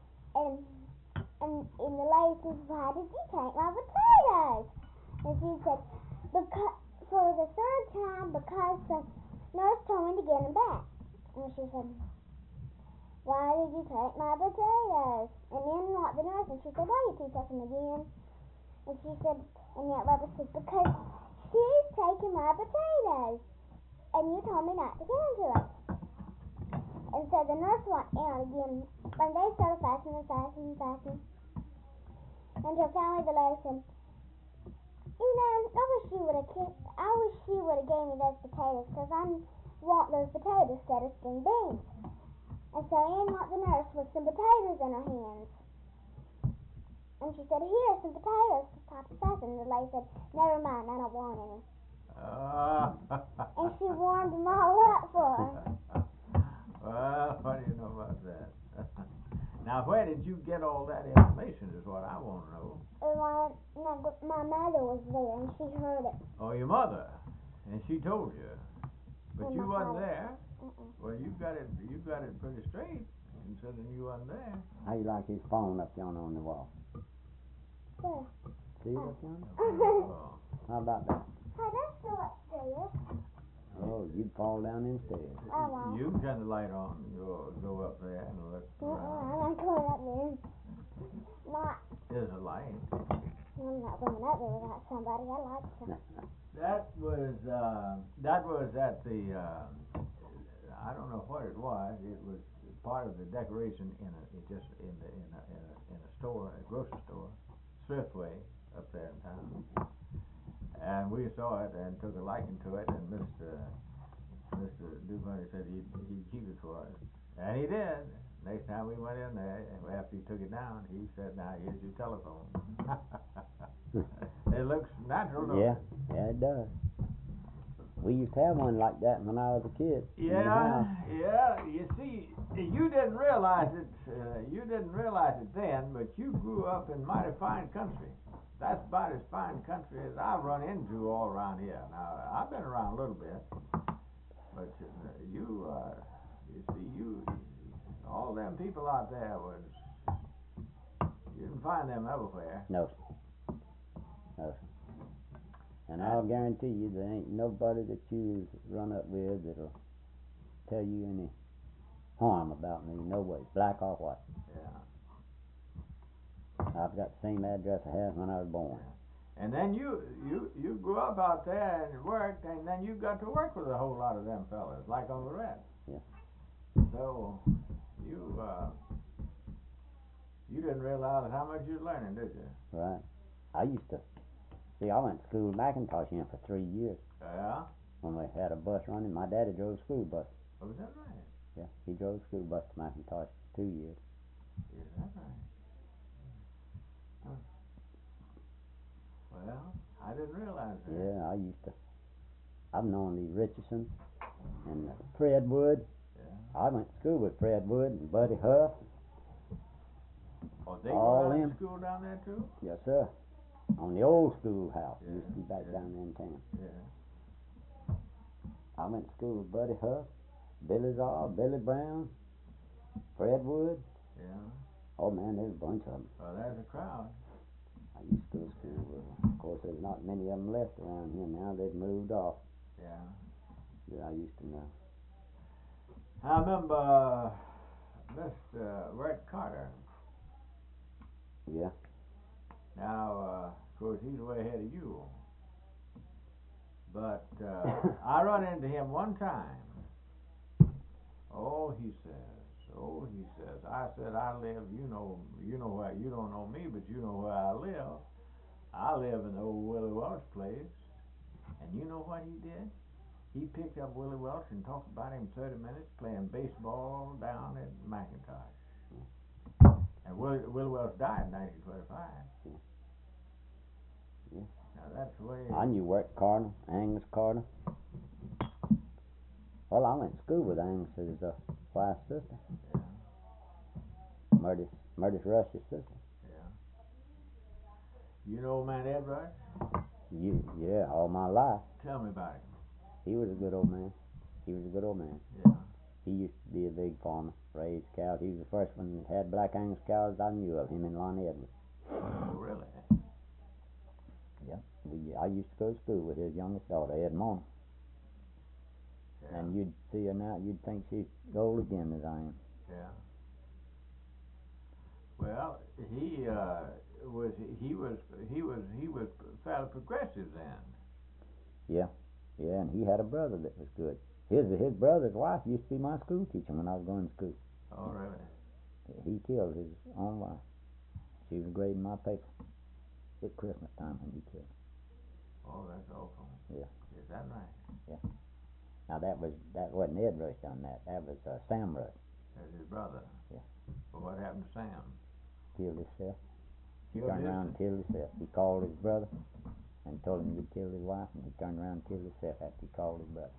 S3: And the lady said, why did you take my potatoes? And she said, because for the third time, because the nurse told me to get them back. And she said, why did you take my potatoes? And then walked the nurse, and she said, why are you two fussing again? And she said, and Aunt Barbara said, because she's taking my potatoes, and you told me not to give them to her. And so the nurse went out again, and they started fussing. Until finally the lady said, you know, I wish she would have gave me those potatoes, because I want those potatoes instead of string beans. And so in walked the nurse with some potatoes in her hands. And she said, here's some potatoes to stop the fussing. And the lady said, never mind, I don't want any. And she warmed them all up for her.
S2: Well, what do you know about that? Now, where did you get all that information is what I want to know.
S3: My mother was there, and she heard it.
S2: Oh, your mother. And she told you. But
S3: And
S2: you
S3: my
S2: wasn't
S3: father.
S2: there. Well, you got it pretty straight, considering you wasn't there.
S1: How you like his phone up yonder on the wall?
S3: There.
S1: See it up yonder?
S2: Oh.
S1: How about that?
S3: Hey, that's still upstairs.
S1: Oh, Oh, you'd fall down instead.
S3: Oh, well.
S2: You can turn the light on and go up there and look around.
S3: I'm not going up there. Not.
S2: There's a light.
S3: I'm not going up there without somebody. I like to.
S2: That was at the I don't know what it was. It was part of the decoration in a store, a grocery store, Thriftway up there in town. And we saw it and took a liking to it, and Mr. Dubonnet said he'd keep it for us, and he did. Next time we went in there, after he took it down, he said, "Now here's your telephone." It looks natural, don't
S1: Yeah,
S2: it?
S1: yeah, it does. We used to have one like that when I was a kid. in the house.
S2: Yeah. You see, you didn't realize it. You didn't realize it then, but you grew up in mighty fine country. That's about as fine country as I've run into all around here. Now I've been around a little bit, but you see, all them people out there you didn't find them everywhere.
S1: No, no. And I'll guarantee you there ain't nobody that you run up with that'll tell you any harm about me, no way, black or white.
S2: Yeah.
S1: I've got the same address I had when I was born.
S2: And then you grew up out there and worked, and then you got to work with a whole lot of them fellas, like Uncle Red.
S1: Yeah.
S2: So you didn't realize how much you was learning, did you?
S1: Right. I used to see. I went to school in McIntosh here for 3 years
S2: Yeah.
S1: when we had a bus running. My daddy drove a school bus.
S2: Oh, is that right?
S1: Yeah, he drove a school bus to McIntosh for 2 years.
S2: Is that right? Huh. Well, I didn't realize that.
S1: Yeah, I've known the Richardson and Fred Wood.
S2: Yeah.
S1: I went to school with Fred Wood and Buddy Huff.
S2: Oh, they
S1: All
S2: were
S1: them.
S2: to school down there too?
S1: Yes, sir. On the old schoolhouse.
S2: Yeah,
S1: Used to be back
S2: yeah.
S1: down there in town.
S2: Yeah.
S1: I went to school with Buddy Huff, Billy Zaw, Billy Brown, Fred Wood.
S2: Yeah.
S1: Oh man, there's a bunch of them.
S2: Well, there's a crowd.
S1: I used to go to school with them. Of course, there's not many of them left around here now. They've moved off
S2: Yeah.
S1: that I used to know.
S2: I remember Mr. Red Carter.
S1: Yeah.
S2: Now, of course, he's way ahead of you. But I run into him one time. Oh, he says. I said, I live. You know where. You don't know me, but you know where I live. I live in the old Willie Welch place. And you know what he did? He picked up Willie Welch and talked about him 30 minutes playing baseball down at McIntosh. And Willie Welch died in 1925.
S1: Yeah.
S2: Now that's the way.
S1: I knew Wirt Carter, Angus Carter. Well, I went to school with Angus's wife's sister.
S2: Yeah.
S1: Murtis Rush's sister.
S2: Yeah. You know old man Ed Rush?
S1: Yeah, all my life.
S2: Tell me about him.
S1: He was a good old man.
S2: Yeah.
S1: He used to be a big farmer, raised cows. He was the first one that had black Angus cows I knew of, him and Lonnie Edwards.
S2: Oh, really?
S1: Yeah. I used to go to school with his youngest daughter, Ed Mona.
S2: Yeah.
S1: And you'd see her now, you'd think she's old again as I am.
S2: Yeah. Well, he was fairly progressive then.
S1: Yeah, and he had a brother that was good. His brother's wife used to be my school teacher when I was going to school.
S2: Oh, really?
S1: He killed his own wife. She was grading my paper at Christmas time when he killed her.
S2: Oh, that's awful.
S1: Yeah.
S2: Is that right?
S1: Now that wasn't Ed Rush done that. That was Sam Rush.
S2: That's his brother.
S1: Yeah.
S2: Well, what happened to Sam?
S1: Killed himself. He
S2: Killed
S1: turned around and killed himself. He called his brother and told him he'd killed his wife, and he turned around and killed himself after he called his brother.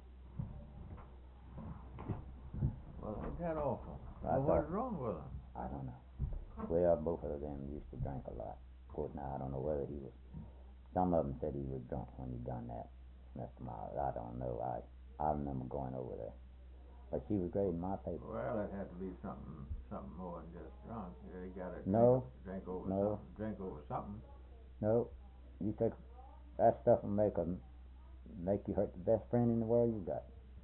S2: Well, ain't that awful?
S1: Right.
S2: Well, what's wrong with him?
S1: I don't know. Well, both of them used to drink a lot. Of course, now I don't know whether he was. Some of them said he was drunk when he done that. Mr. Miles, I don't know. I remember going over there, but she was grading my paper.
S2: Well, it had to be something more than just drunk. They got to drink over something.
S1: No, you take that stuff and make you hurt the best friend in the world you got.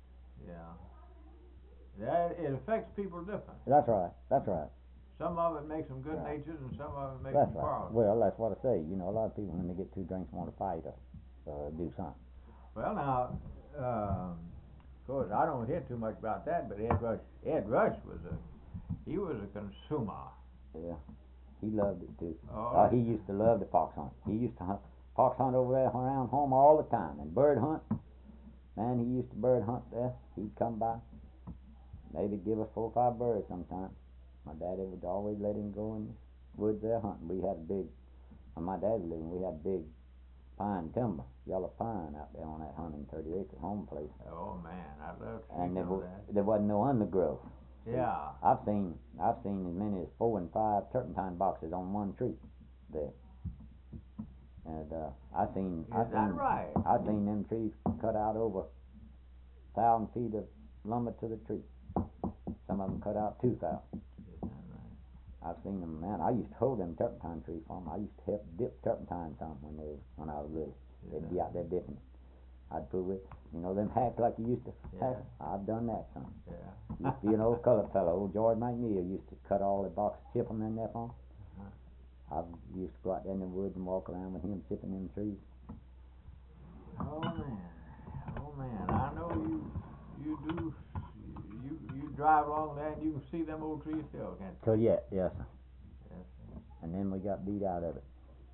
S2: Yeah. That it affects people different.
S1: That's right. That's right.
S2: Some of it makes them good
S1: Right.
S2: natured, and some of it makes
S1: That's
S2: them
S1: right.
S2: quarrelsome.
S1: Well, that's what I say. You know, a lot of people when they get two drinks want to fight or do something.
S2: Well, now, of course, I don't hear too much about that, but Ed Rush he was a consumer.
S1: Yeah. He loved it too.
S2: Oh,
S1: He used to love the fox hunt. He used to fox hunt over there around home all the time, and bird hunt. Man, he used to bird hunt there. He'd come by, maybe give us 4 or 5 birds sometime. My daddy would always let him go in the woods there hunting. We had a big, when my dad was living, we had big pine timber, yellow pine out there on that 130-acre home place.
S2: oh man, I'd love to
S1: And
S2: see some of that.
S1: there wasn't no undergrowth.
S2: Yeah.
S1: I've seen as many as 4 and 5 turpentine boxes on one tree there. And I seen
S2: right?
S1: I seen them trees cut out over 1,000 feet of lumber to the tree. Some of them cut out 2,000.
S2: Is that right?
S1: I've seen them, man. I used to hold them turpentine trees for them. I used to help dip turpentine some when I was little. They'd be out there dipping. I'd pull it, you know, them hacks like you used to hack. I've done that some.
S2: Yeah.
S1: Used to be an old colored fellow, old George McNeil, used to cut all the boxes, chip them in there for 'em. I used to go out there in the woods and walk around with him chipping them trees.
S2: Oh man, I know you do. You drive along there and you can see them old trees still, can't you?
S1: So yeah, yes, sir.
S2: Yes.
S1: And then we got beat out of it.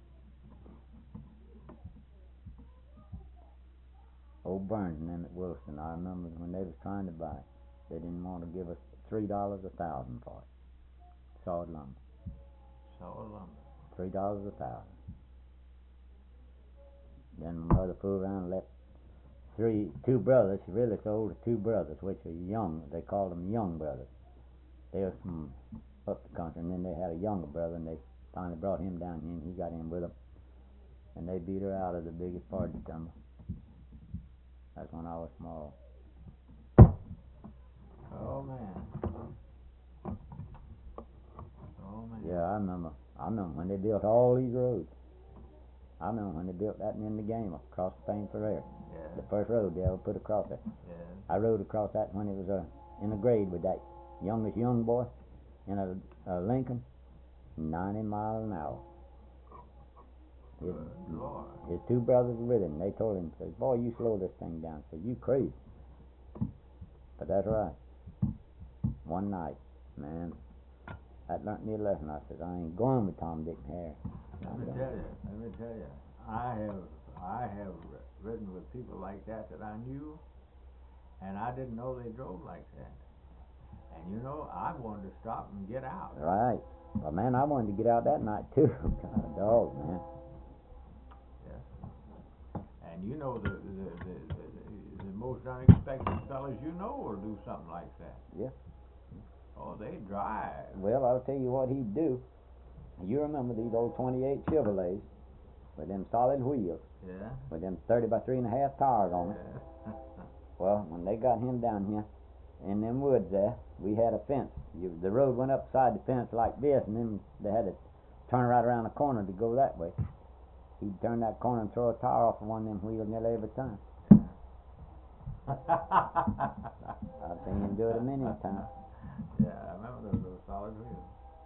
S1: Old Burns and them at Wilson, I remember when they was trying to buy it, they didn't want to give us $3 a thousand for it. Sawed lumber.
S2: Sawed lumber.
S1: $3 a thousand. Then my mother flew around and left two brothers. She really sold to 2 brothers, which were young. They called them young brothers. They were from up the country, and then they had a younger brother, and they finally brought him down here, and he got in with them, and they beat her out of the biggest part of the timber. That's when I was small.
S2: Oh man. Oh man.
S1: Yeah, I remember when they built all these roads. I remember when they built that in the game across the Payne Ferrer.
S2: Yeah.
S1: The first road they ever put across it.
S2: Yeah.
S1: I rode across that when it was in a grade with that young boy in a Lincoln, 90 miles an hour.
S2: Good Lord.
S1: His 2 brothers were with him. They told him, said, "Boy, you slow this thing down." Said, "You crazy." But that's right. One night, man, that learnt me a lesson. I said, I ain't going with Tom, Dick, and Harry.
S2: Let me tell you, I have ridden with people like that I knew, and I didn't know they drove like that. And you know, I wanted to stop and get out.
S1: Right. But man, I wanted to get out that night too. Dog, man.
S2: Yes. And you know the most unexpected fellas you know will do something like that.
S1: Yeah.
S2: Oh, they drive.
S1: Well, I'll tell you what he'd do. You remember these old 28 Chevrolets with them solid wheels,
S2: Yeah.
S1: with them 30 by 3.5 tires on it.
S2: Yeah.
S1: Well, when they got him down here in them woods there, we had a fence. The road went upside the fence like this, and then they had to turn right around the corner to go that way. He'd turn that corner and throw a tire off of one of them wheels nearly every time. I've seen him do it a many a time.
S2: Yeah, I remember those solid wheels.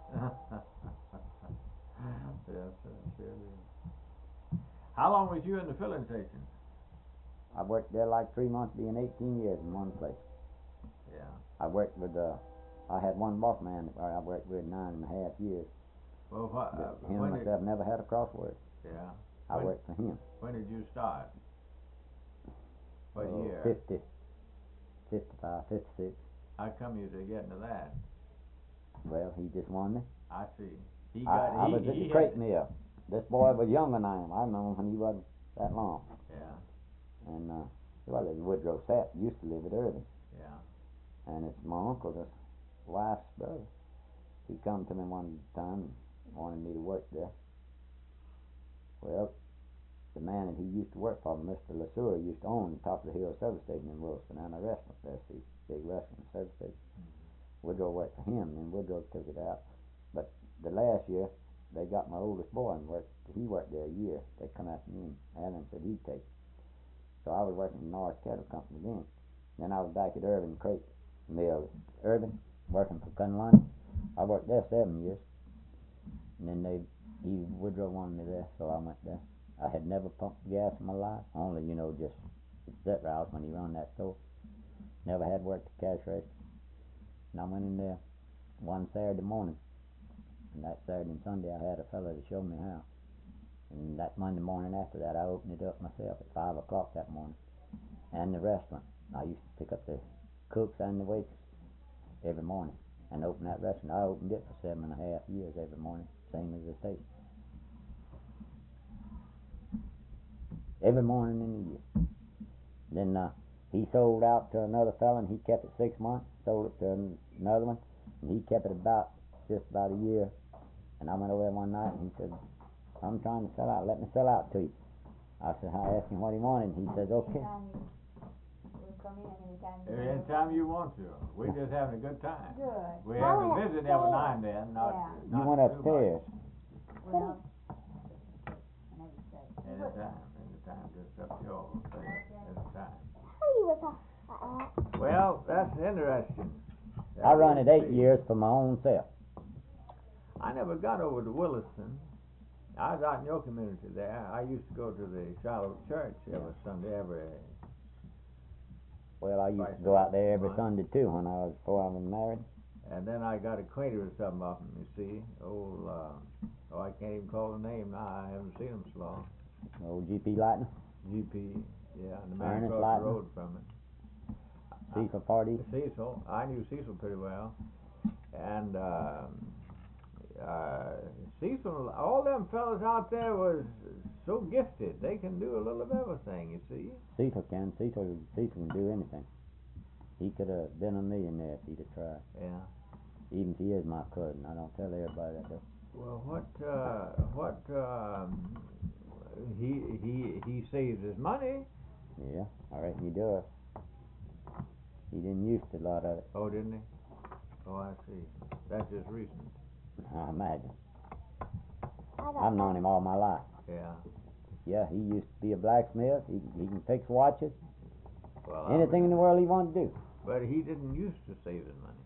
S2: Yes, sure did. How long was you in the filling station?
S1: I worked there like 3 months, being 18 years in one place.
S2: Yeah.
S1: I worked with, I had one boss man that I worked with 9.5 years.
S2: Well, what?
S1: Him and myself never had a crossword.
S2: Yeah.
S1: I worked for him.
S2: When did you start? What year?
S1: 50, 55, 56.
S2: How come you to get into that?
S1: Well, he just won me.
S2: I see.
S1: I was at the crate mill. This boy was younger than I am. I remember when he wasn't that long.
S2: Yeah.
S1: And, well, there's Woodrow Sapp used to live at Irving.
S2: Yeah.
S1: And it's my uncle's wife's brother. He come to me one time and wanted me to work there. Well, the man that he used to work for, Mr. LeSueur, used to own Top of the Hill service station in Wilson and a restaurant there, see, big restaurant service station. Woodrow worked for him, and Woodrow took it out. But the last year, they got my oldest boy and he worked there a year. They come after me and Allen said he'd take it. So I was working in Norris Cattle Company then. Then I was back at Irvin Crate Mill, Irvin, working for Cunlundy. I worked there 7 years. And then Woodrow wanted me there, so I went there. I had never pumped gas in my life, only, just at Rouse when he run that store. Never had worked the cash register. And I went in there one Saturday morning, and that Saturday and Sunday I had a fella to show me how. And that Monday morning after that, I opened it up myself at 5 o'clock that morning. And the restaurant, I used to pick up the cooks and the waitresses every morning and open that restaurant. I opened it for 7.5 years every morning, same as the station. Every morning in the year. Then he sold out to another fella, and he kept it 6 months. Sold it to another one, and he kept it just about a year. And I went over there one night, and he said, "I'm trying to sell out. Let me sell out to you." I said, I asked him what he wanted, and he said, "Okay."
S2: Anytime you want to. We're just having a good time.
S4: Good.
S2: We have a visit every now and then.
S1: You went upstairs.
S4: Well,
S2: Anytime, just up to your place. Anytime.
S3: Who you was at?
S2: Well, that's interesting.
S1: I run it 8 years for my own self.
S2: I never got over to Williston. I was out in your community there. I used to go to the Charlotte Church every Sunday,
S1: Well, I used to go out there every Sunday too before I was married.
S2: and then I got acquainted with some of them, you see. I can't even call the name now. I haven't seen them so long.
S1: Old G.P. Lightner,
S2: GP, yeah, and the man
S1: Ernest
S2: across
S1: Lightner.
S2: the road from it.
S1: Cecil Party.
S2: Cecil, I knew Cecil pretty well, and Cecil, all them fellas out there was so gifted. They can do a little of everything, you see.
S1: Cecil can do anything. He could have been a millionaire if he'd have tried.
S2: Yeah.
S1: Even if he is my cousin, I don't tell everybody that though.
S2: Well, he saves his money.
S1: Yeah, I reckon he does. He didn't use a lot of it.
S2: Oh, didn't he? Oh, I see. That's just recent.
S1: I imagine. I've known him all my life.
S2: Yeah.
S1: Yeah, he used to be a blacksmith. He can fix watches.
S2: Well,
S1: Anything in the world he wanted to do.
S2: But he didn't used to save his money.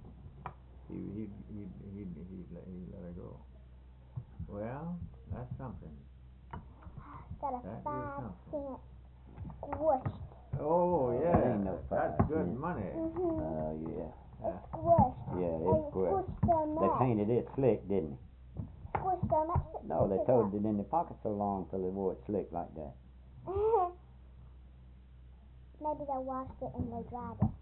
S2: He'd let it go. Well, that's something.
S3: Got a
S2: That is
S3: 5-cent squished.
S2: Oh yeah,
S1: ain't no
S2: that's
S1: five
S2: good
S1: cents.
S2: money.
S1: Yeah.
S3: It's squished.
S1: Yeah,
S3: And
S1: it's square.
S3: squished so
S1: They
S3: much.
S1: painted it slick, didn't
S3: Squished so much.
S1: they? No, they toted it in the pocket so long till they wore it slick like that.
S3: Maybe they washed it and they dried it.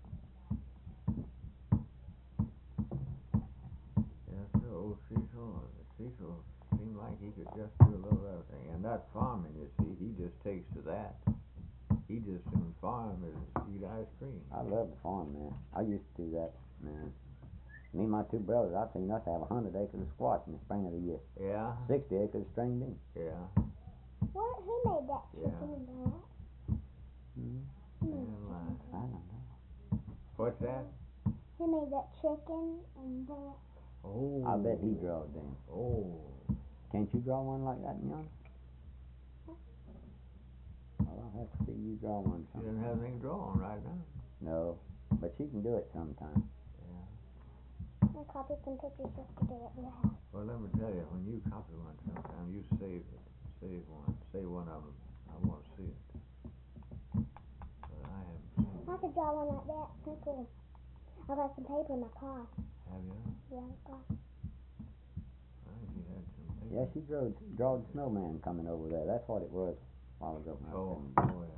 S2: Yes, sir. Old Cecil seemed like he could just do a little of everything. And that farming, you see, he just takes to that. He just soon farm as eat ice cream.
S1: I love the farm, man. I used to do that, man. Me and my two brothers, I've seen us have 100 acres of squash in the spring of the year.
S2: Yeah.
S1: 60 acres of string beans.
S2: Yeah.
S3: What? Who made that chicken and that? Who made
S2: And,
S1: I don't know.
S2: what's that?
S3: Who made that chicken and that?
S2: Oh.
S1: I bet he drawed them.
S2: Oh.
S1: Can't you draw one like that, young? Well, I'll have to see you draw one
S2: She
S1: sometime.
S2: doesn't have anything drawn right now.
S1: No, but she can do it sometime.
S3: I copied some pictures yesterday at your house.
S2: Well, let me tell you, when you copy one sometime, you save it. Save one. Save one of them. I want to see it. But I haven't seen
S3: I
S2: it.
S3: could draw one like that. Pretty cool. I got some paper in my car.
S2: Have you?
S3: Yeah, I got.
S2: I think you had some paper.
S1: Yeah, she drawed the snowman coming over there. That's what it was a while ago. When I was
S2: Oh,
S1: in-
S2: yeah.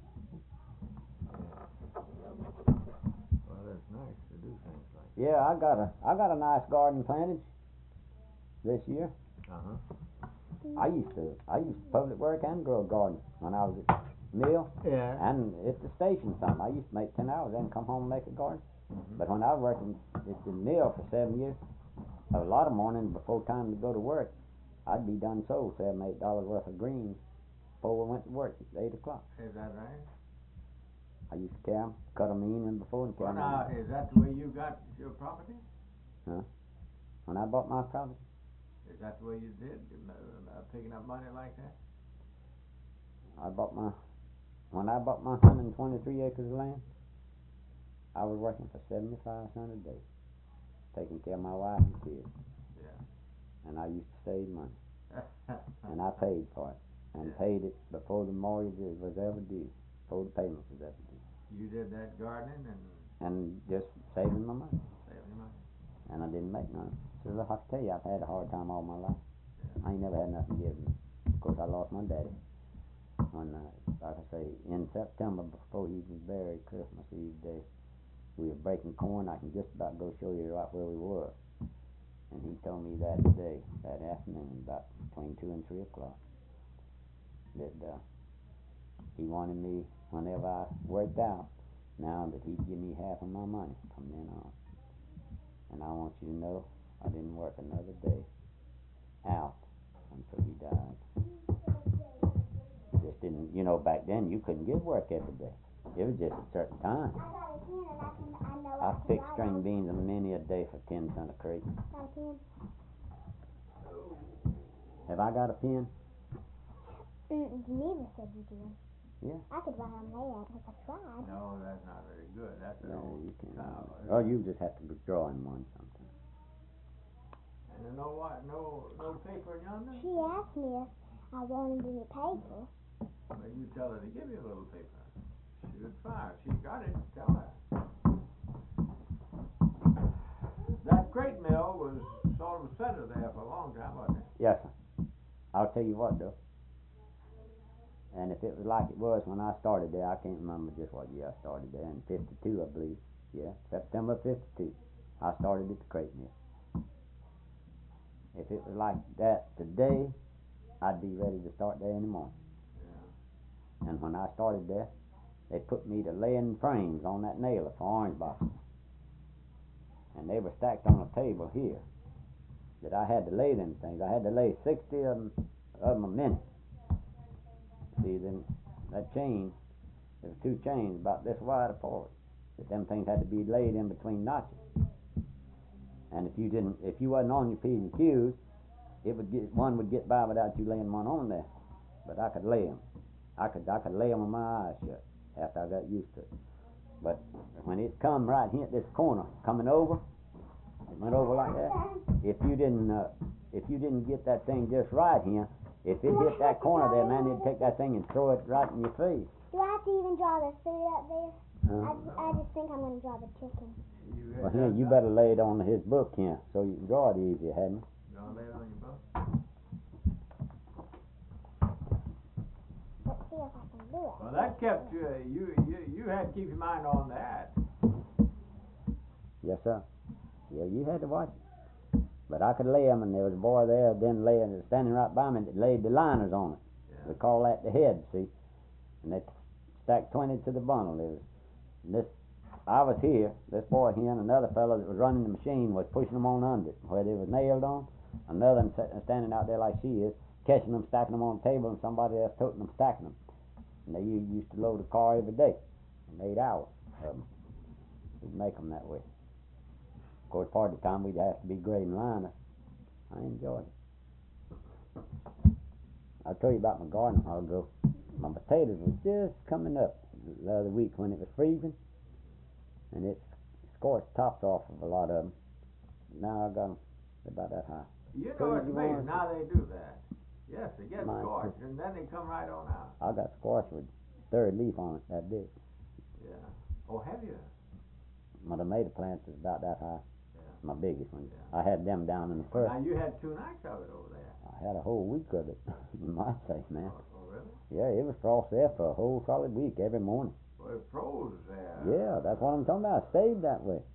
S2: Well, it's nice to do things like that.
S1: Yeah, I got a nice garden planted this year.
S2: Uh-huh.
S1: I used to public work and grow a garden when I was at mill
S2: Yeah.
S1: and at the station. Some I used to make 10 hours and come home and make a garden.
S2: Mhm.
S1: But when I was working at the mill for 7 years, a lot of mornings before time to go to work, I'd be done sold $7, $8 worth of greens before we went to work at 8 o'clock.
S2: Is that right?
S1: I used to carry 'em, cut 'em in and before and carry
S2: Well,
S1: 'em
S2: now,
S1: in.
S2: is that the way you got your property?
S1: When I bought my property,
S2: Is that the way you did, picking up money like that?
S1: when I bought my 123 acres of land, I was working for 75 cents a day, taking care of my wife and kids.
S2: Yeah.
S1: And I used to save money. And I paid for it. And paid it before the mortgage was ever due, before the payment was ever due.
S2: You did that gardening
S1: And just saving my money.
S2: saving money.
S1: And I didn't make none. So I can tell you, I've had a hard time all my life.
S2: Yeah.
S1: I ain't never had nothing given me. Of course, I lost my daddy on, like I say, in September before he was buried, Christmas Eve day. We were breaking corn. I can just about go show you right where we were. And he told me that day, that afternoon, about between 2 and 3 o'clock, that he wanted me, whenever I worked out, now that he'd give me half of my money from then on. And I want you to know, I didn't work another day out until he died. Just didn't, back then you couldn't get work every day. It was just a certain time. I fixed string beans a many a day for 10 cents a crate.
S3: Got a pen?
S1: Have I got a pen?
S3: Geneva said you did.
S1: Yeah.
S3: I could write on that if I tried.
S2: No, that's not very good. That's an
S1: No,
S2: old
S1: you can't.
S2: style.
S1: Or you just have to draw in one sometime.
S2: And you know what? No paper yonder?
S3: She asked me if I wanted any paper.
S2: Well, you tell her to give you a little paper. Shoot fire. She got it. Tell her. That crate mill was sort of a center there for a long time, wasn't it?
S1: Yes, sir. I'll tell you what, though. And if it was like it was when I started there, I can't remember just what year I started there. In 52, I believe. Yeah, September 52. I started at the crate mill. If it was like that today, I'd be ready to start there in the morning.
S2: Yeah.
S1: And when I started there, they put me to laying frames on that nailer for orange boxes. And they were stacked on a table here that I had to lay them things. I had to lay 60 of them a minute. See, then that chain, there were 2 chains about this wide apart, that them things had to be laid in between notches. And if you wasn't on your P's and Q's, one would get by without you laying one on there. But I could lay them. I could lay them with my eyes shut after I got used to it. But when it come right here at this corner, coming over, it went over like that. If you didn't get that thing just right here, if it hit that corner there, man, they'd take that thing and throw it right in your face.
S3: Do I have to even draw the food up there?
S1: Huh?
S3: I just think I'm going to draw the chicken.
S1: Well, here, you better lay it on his book here, so you can draw it easier, hadn't you?
S2: You want to lay it on your book?
S3: Let's see if I can do it.
S2: Well, that kept you had to keep your mind on that.
S1: Yes, sir. Yeah, you had to watch it. But I could lay them, and there was a boy there then standing right by me that laid the liners on it.
S2: Yeah.
S1: We call that the head, see? And they stacked 20 to the bundle. I was here, this boy here, and another fellow that was running the machine was pushing them on under it, where they was nailed on. Another one standing out there like she is, catching them, stacking them on the table, and somebody else toting them, stacking them. And they used to load a car every day, and 8 hours of them. We'd make them that way. Of course, part of the time we'd have to be grading liners. I enjoyed it. I'll tell you about my garden a while ago. My potatoes were just coming up the other week when it was freezing, and it scorched tops off of a lot of them. Now I got them about that high.
S2: You know
S1: So
S2: what's
S1: you
S2: amazing?
S1: want-
S2: Now they do that. Yes, they get
S1: Mine
S2: scorched, and then they come right on out.
S1: I got squash with third leaf on it that big.
S2: Yeah. Oh, have you?
S1: My tomato plants is about that high.
S2: Yeah.
S1: My biggest one.
S2: Yeah.
S1: I had them down in the
S2: Well,
S1: first.
S2: now you had 2 nights of it over there.
S1: I had a whole week of it. You might say, man.
S2: Oh, really?
S1: Yeah, it was frost there for a whole solid week every morning.
S2: Well, it froze there.
S1: Yeah, that's what I'm talking about. I stayed that way.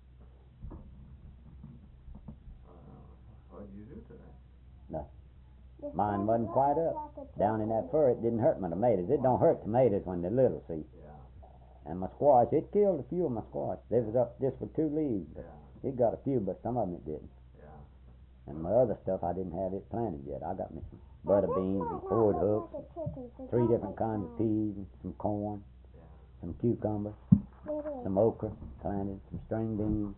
S2: What did you do to that?
S3: This
S1: Mine
S3: one
S1: wasn't
S3: looks
S1: quite
S3: like
S1: up.
S3: a
S1: Down in
S3: chicken.
S1: that fur, it didn't hurt my tomatoes. It don't hurt tomatoes when they're little, see.
S2: Yeah.
S1: And my squash, it killed a few of my squash. They was up just with 2 leaves.
S2: Yeah.
S1: It got a few, but some of them it didn't.
S2: Yeah.
S1: And my other stuff, I didn't have it planted yet. I got me some
S3: Now,
S1: butter
S3: this
S1: beans
S3: might
S1: and
S3: not
S1: forward
S3: look
S1: hooks,
S3: like a chicken, so
S1: 3
S3: don't
S1: different
S3: take
S1: kinds of
S3: mine.
S1: peas, and some corn,
S2: Yeah.
S1: some cucumbers,
S3: It is.
S1: some okra planted, some string beans.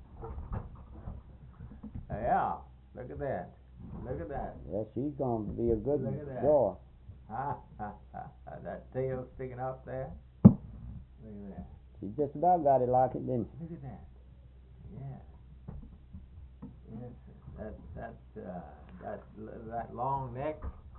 S2: Yeah. Look at that. Look at that.
S1: Yeah, she's going to be a good
S2: Look at that.
S1: drawer.
S2: Ha ha ha. That tail sticking up there. Look at that.
S1: She just about got it like it, didn't she?
S2: Look at that. Yeah. Yes, that long neck.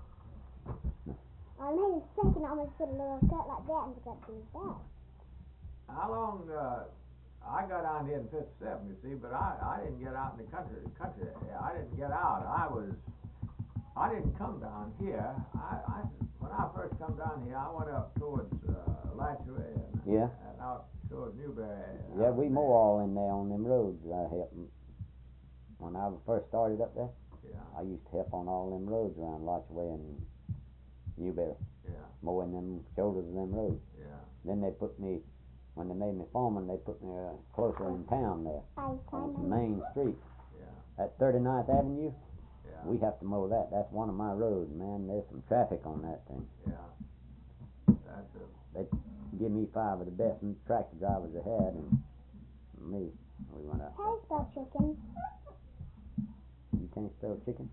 S3: I made a second, I'm gonna put a little cut like that and got to his back.
S2: How long, I got on here in 57, you see, but I didn't get out in the country, I didn't get out, I didn't come down here, when I first come down here, I went up towards, Latchway
S1: Yeah.
S2: and out towards Newberry.
S1: Yeah, we mow all in there on them roads. I helped 'em. When I first started up there,
S2: Yeah,
S1: I used to help on all them roads around Lotchway and Newberry,
S2: yeah,
S1: mowing them shoulders of them roads.
S2: yeah.
S1: Then they put me, when they made me foreman, they put me closer in town there, on some main street.
S2: Yeah.
S1: At 39th Avenue,
S2: Yeah.
S1: we have to mow that. That's one of my roads, man. There's some traffic on that thing.
S2: Yeah. That's
S1: They give me 5 of the best tractor drivers they had, and me, we went out
S3: How do you spell chicken?
S1: there. You can't spell chicken?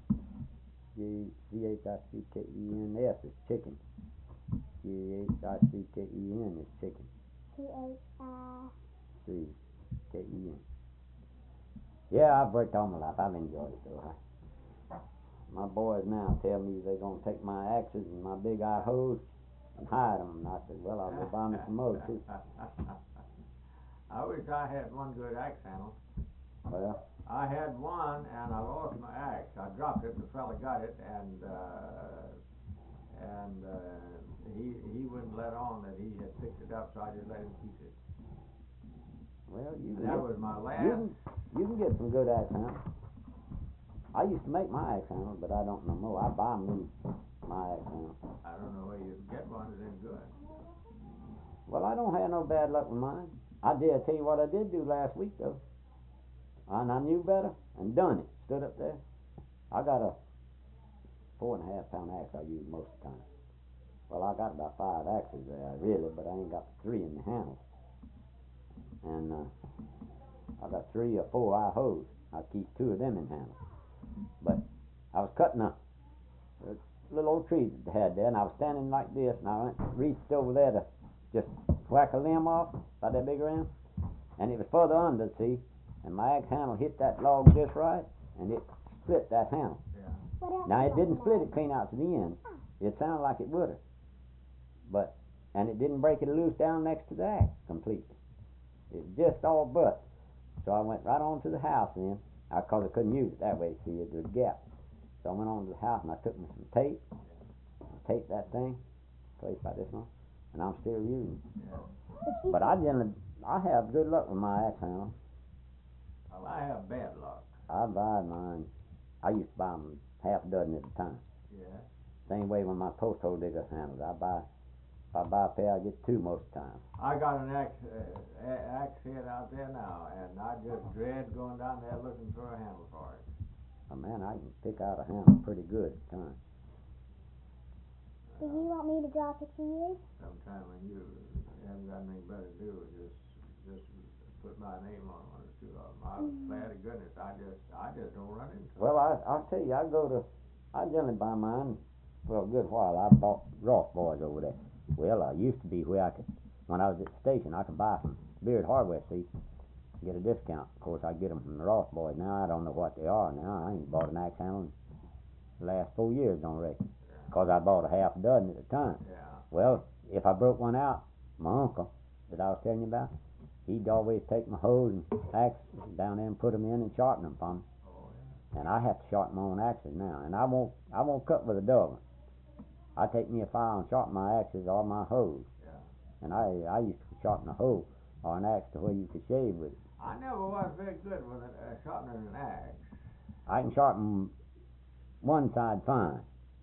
S1: Chicken. S is chicken. Chicken is chicken. Chicken. Yeah, I've worked all my life. I've enjoyed it though. My boys now tell me they're gonna take my axes and my big eye hose and hide them. And I said, well, I'll go buy me some more too.
S2: I wish I had one good axe handle.
S1: Well,
S2: I had one and I lost my axe. I dropped it and the fella got it and he wouldn't let on that he had picked it up, so I just let him keep it.
S1: well,
S2: That was my last.
S1: you can get some good axe handles. I used to make my axe handles, but I don't no more. I buy me my axe handle.
S2: I don't know where you can get one that's any good.
S1: Well, I don't have no bad luck with mine. I tell you what I did do last week though. And I knew better and done it. Stood up there. I got a 4.5 pound axe I use most of the time. Well, I got about 5 axes there really, but I ain't got 3 in the handle. And I got 3 or 4 eye hose. I keep 2 of them in handle. But I was cutting a little old tree that they had there, and I was standing like this, and I reached over there to just whack a limb off, about that big around, and it was further under, see, and my axe handle hit that log just right, and it split that handle.
S2: Yeah.
S1: Now it didn't split it clean out to the end. It sounded like it would have, but and it didn't break it loose down next to the axe completely. It just all but. So I went right on to the house then, cause I couldn't use it that way. See, it was a gap. So I went on to the house and I took me some tape, taped that thing, placed by this one, and I'm still using it.
S2: Yeah.
S1: But I have good luck with my axe handle.
S2: Well, I have bad luck.
S1: I buy mine. I used to buy them half a dozen at a time.
S2: Yeah.
S1: Same way with my post hole digger handles. If I buy a pair, I get 2 most of the time.
S2: I got an axe head out there now, and I just dread going down there looking for a handle for it.
S1: Oh man, I can pick out a handle pretty good at times.
S3: Do you want me to drop it to you?
S2: Sometime when you haven't got anything better to do, just put my name on one or 2 of them. I'm glad to goodness. I just don't run into it.
S1: Well, I'll tell you, I generally buy mine for a good while. I bought Ross Boys over there. Well, I used to be where when I was at the station, I could buy from Beard Hardware, see, get a discount. Of course, I get them from the Ross Boys. Now I don't know what they are now. I ain't bought an axe handle in the last 4 years, don't reckon. Because I bought a half a dozen at a time.
S2: Yeah.
S1: Well, if I broke one out, my uncle that I was telling you about, he'd always take my hose and axe down there and put them in and sharpen them for me.
S2: Oh, yeah.
S1: And I have to sharpen my own axes now. And I won't cut with a dull one. I take me a file and sharpen my axes or my hose.
S2: Yeah.
S1: And I used to sharpen a hoe or an axe to where you could shave with it.
S2: I never was very good with sharpening an axe.
S1: I can sharpen one side fine.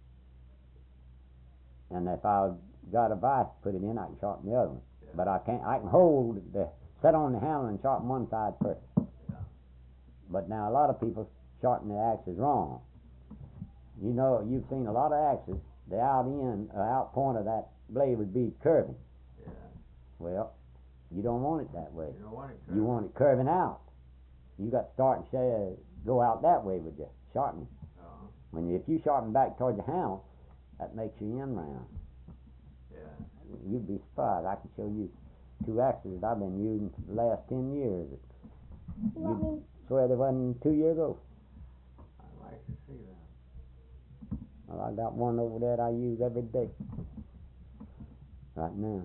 S1: And if I got a vise to put it in, I can sharpen the other one.
S2: Yeah.
S1: But I can hold set on the handle and sharpen one side first.
S2: Yeah.
S1: But now a lot of people sharpen their axes wrong. You know, you've seen a lot of axes, the out point of that blade would be curving.
S2: Yeah.
S1: Well, you don't want it that way.
S2: You don't want it curved.
S1: You want it curving out. You got to start and go out that way with your sharpening.
S2: Uh-huh.
S1: If you sharpen back towards the handle, that makes your end round.
S2: Yeah.
S1: You'd be surprised. I can show you. 2 axes that I've been using for the last 10 years.
S3: You want me?
S1: Swear they wasn't 2 years old.
S2: I'd like to see that.
S1: Well, I got one over there that I use every day. Right now.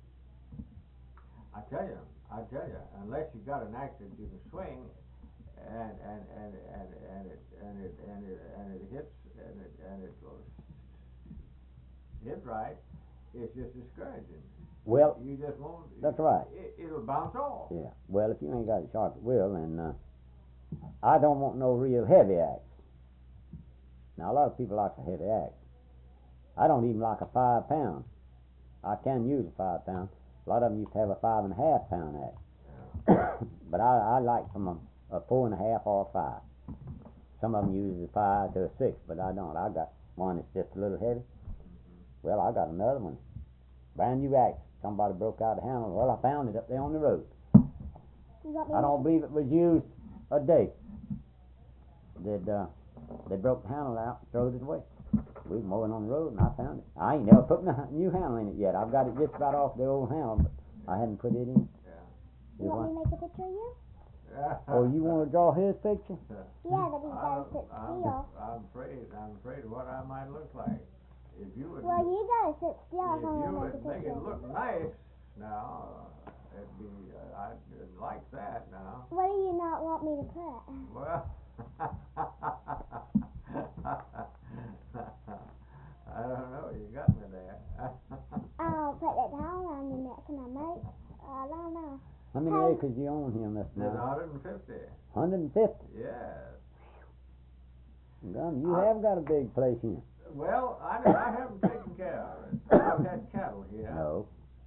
S2: I tell you, unless you got an axe that you can swing, and it hits and it goes hit right, it's just discouraging.
S1: Well,
S2: you just won't.
S1: that's right.
S2: It'll bounce off.
S1: Yeah. Well, if you ain't got a sharp will, and I don't want no real heavy axe. Now a lot of people like a heavy axe. I don't even like a 5 pound. I can use a 5 pound. A lot of them used to have a 5.5 pound axe.
S2: Yeah.
S1: But I like from a 4.5 or a 5. Some of them use a 5 to a 6, but I don't. I got one that's just a little heavy. Well, I got another one. Brand new axe. Somebody broke out a handle. Well, I found it up there on the road. I don't believe it was used a day. They broke the handle out and threw it away. We was mowing on the road and I found it. I ain't never put a new handle in it yet. I've got it just about off the old handle, but I hadn't put it in.
S3: You want me to make a picture of you?
S1: Oh, you want to draw his picture?
S3: Yeah, but he's got to sit still.
S2: I'm afraid of what I might look like. If you would.
S3: Well, you got to sit still if
S2: If
S3: I'm
S2: you
S3: going to
S2: would
S3: make a
S2: make
S3: picture.
S2: it look nice, now, it'd be. I'd like that now.
S3: What do you not want me to put?
S2: Well. I don't know. You got me there.
S3: I'll put that towel around your neck and I might. I don't know.
S1: How many
S3: Hey.
S1: acres you own here, Mr.
S2: There's
S1: Now?
S2: 150.
S1: 150.
S2: Yes.
S1: Gum, you have got a big place here.
S2: Well, I haven't taken care of it. I've had cattle here.
S1: No.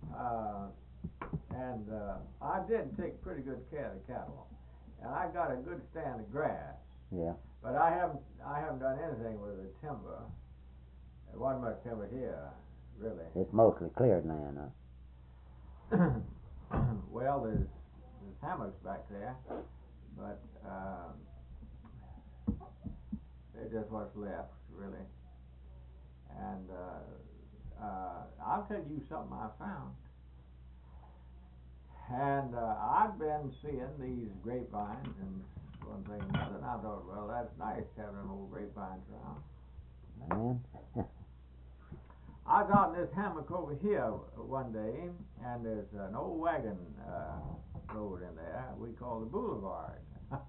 S2: And I did take pretty good care of the cattle. And I got a good stand of grass.
S1: Yeah.
S2: But I haven't done anything with the timber. There wasn't much timber here, really.
S1: It's mostly cleared land, huh?
S2: Well, there's hammocks back there, but they're just what's left, really. And I'll tell you something I found. And I've been seeing these grapevines and one thing and another, and I thought, well, that's nice having them old grapevines around.
S1: Man.
S2: I was out in this hammock over here one day, and there's an old wagon road in there we call the boulevard.